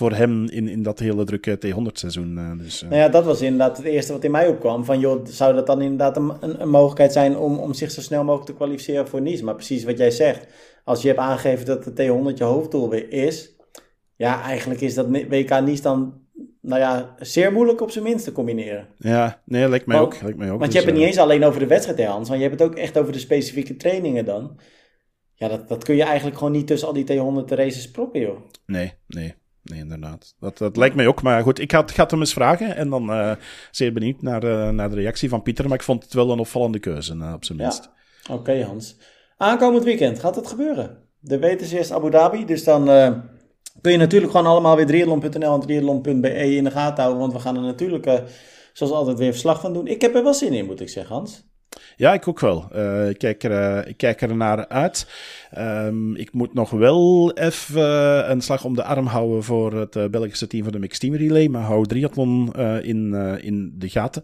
voor hem in, in dat hele drukke T honderd seizoen. Uh, dus, uh. Nou ja, dat was inderdaad het eerste wat in mij opkwam. Van joh, zou dat dan inderdaad een, een, een mogelijkheid zijn om, om zich zo snel mogelijk te kwalificeren voor Nice? Maar precies wat jij zegt. Als je hebt aangegeven dat de T honderd je hoofddoel weer is. Ja, eigenlijk is dat W K Nice dan, nou ja, zeer moeilijk op zijn minst te combineren. Ja, nee, lijkt mij want, ook. Lijkt mij ook want dus, je hebt het uh... niet eens alleen over de wedstrijd, hè, Hans. Want je hebt het ook echt over de specifieke trainingen dan. Ja, dat, dat kun je eigenlijk gewoon niet tussen al die T honderd races proppen, joh. Nee, nee. Nee, inderdaad. Dat, dat lijkt mij ook. Maar goed, ik ga, ik ga het hem eens vragen. En dan uh, zeer benieuwd naar, uh, naar de reactie van Pieter. Maar ik vond het wel een opvallende keuze, uh, op zijn minst. Ja. Oké, okay, Hans. Aankomend weekend gaat het gebeuren. De W T C S Abu Dhabi. Dus dan uh, kun je natuurlijk gewoon allemaal weer triathlon punt n l en triathlon punt b e in de gaten houden. Want we gaan er natuurlijk, uh, zoals altijd, weer verslag van doen. Ik heb er wel zin in, moet ik zeggen, Hans. Ja, ik ook wel. Uh, ik, kijk er, uh, ik kijk er naar uit. Um, ik moet nog wel even uh, een slag om de arm houden voor het uh, Belgische team van de Mixed Team Relay. Maar hou triathlon uh, in, uh, in de gaten.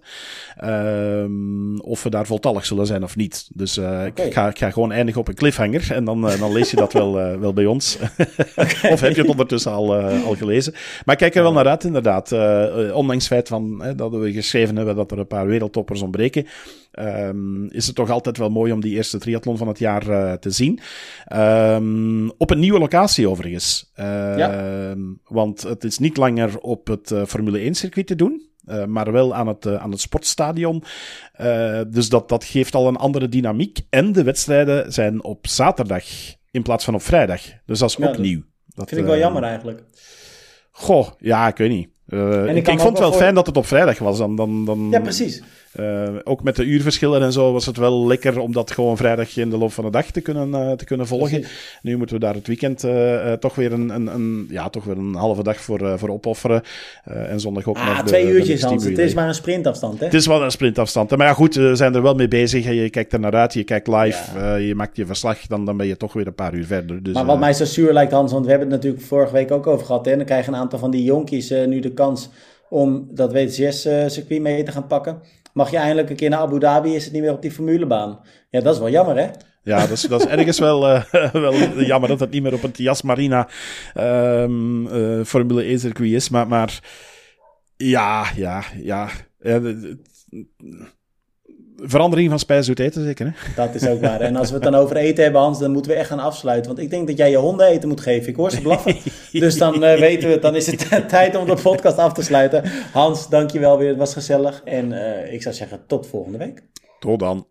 Um, of we daar voltallig zullen zijn of niet. Dus uh, okay. ik, ga, ik ga gewoon eindigen op een cliffhanger. En dan, uh, dan lees je dat wel, uh, wel bij ons. Okay. Of heb je het ondertussen al, uh, al gelezen. Maar ik kijk er wel naar uit, inderdaad. Uh, ondanks het feit van, uh, dat we geschreven hebben dat er een paar wereldtoppers ontbreken. Um, is het toch altijd wel mooi om die eerste triathlon van het jaar uh, te zien. Um, op een nieuwe locatie overigens. Uh, ja. Want het is niet langer op het uh, Formule één circuit te doen. Uh, maar wel aan het, uh, aan het sportstadion. Uh, dus dat, dat geeft al een andere dynamiek. En de wedstrijden zijn op zaterdag in plaats van op vrijdag. Dus dat is ja, ook dat nieuw. Dat vind ik wel uh, jammer eigenlijk. Goh, ja, ik weet niet. Uh, ik, ik, ik vond het wel voor... fijn dat het op vrijdag was. Dan, dan, dan, ja, precies. Uh, ook met de uurverschillen en zo was het wel lekker om dat gewoon vrijdag in de loop van de dag te kunnen, uh, te kunnen volgen. Precies. Nu moeten we daar het weekend uh, uh, toch weer een, een, een, ja, toch weer een halve dag voor, uh, voor opofferen. Uh, en zondag ook ah, nog de, twee uurtjes, de Hans. Het is maar een sprintafstand, hè? Het is wel een sprintafstand. Maar ja, goed, we zijn er wel mee bezig. Je kijkt er naar uit, je kijkt live, ja. uh, je maakt je verslag. Dan, dan ben je toch weer een paar uur verder. Dus, maar wat uh, mij zo zuur lijkt, Hans, want we hebben het natuurlijk vorige week ook over gehad. Hè? Dan krijgen een aantal van die jonkies uh, nu de kans om dat W T C S-circuit uh, mee te gaan pakken. Mag je eindelijk een keer naar Abu Dhabi, is het niet meer op die formulebaan. Ja, dat is wel jammer, hè? Ja, dat is, dat is ergens wel, uh, wel jammer dat het niet meer op het Yas Marina um, uh, Formule één-circuit is. Maar, maar ja, ja, ja. Uh, verandering van spijs doet eten, zeker, hè? Dat is ook waar. En als we het dan over eten hebben, Hans, dan moeten we echt gaan afsluiten. Want ik denk dat jij je honden eten moet geven. Ik hoor ze blaffen. Dus dan uh, weten we het. Dan is het tijd om de podcast af te sluiten. Hans, dankjewel weer. Het was gezellig. En uh, ik zou zeggen, tot volgende week. Tot dan.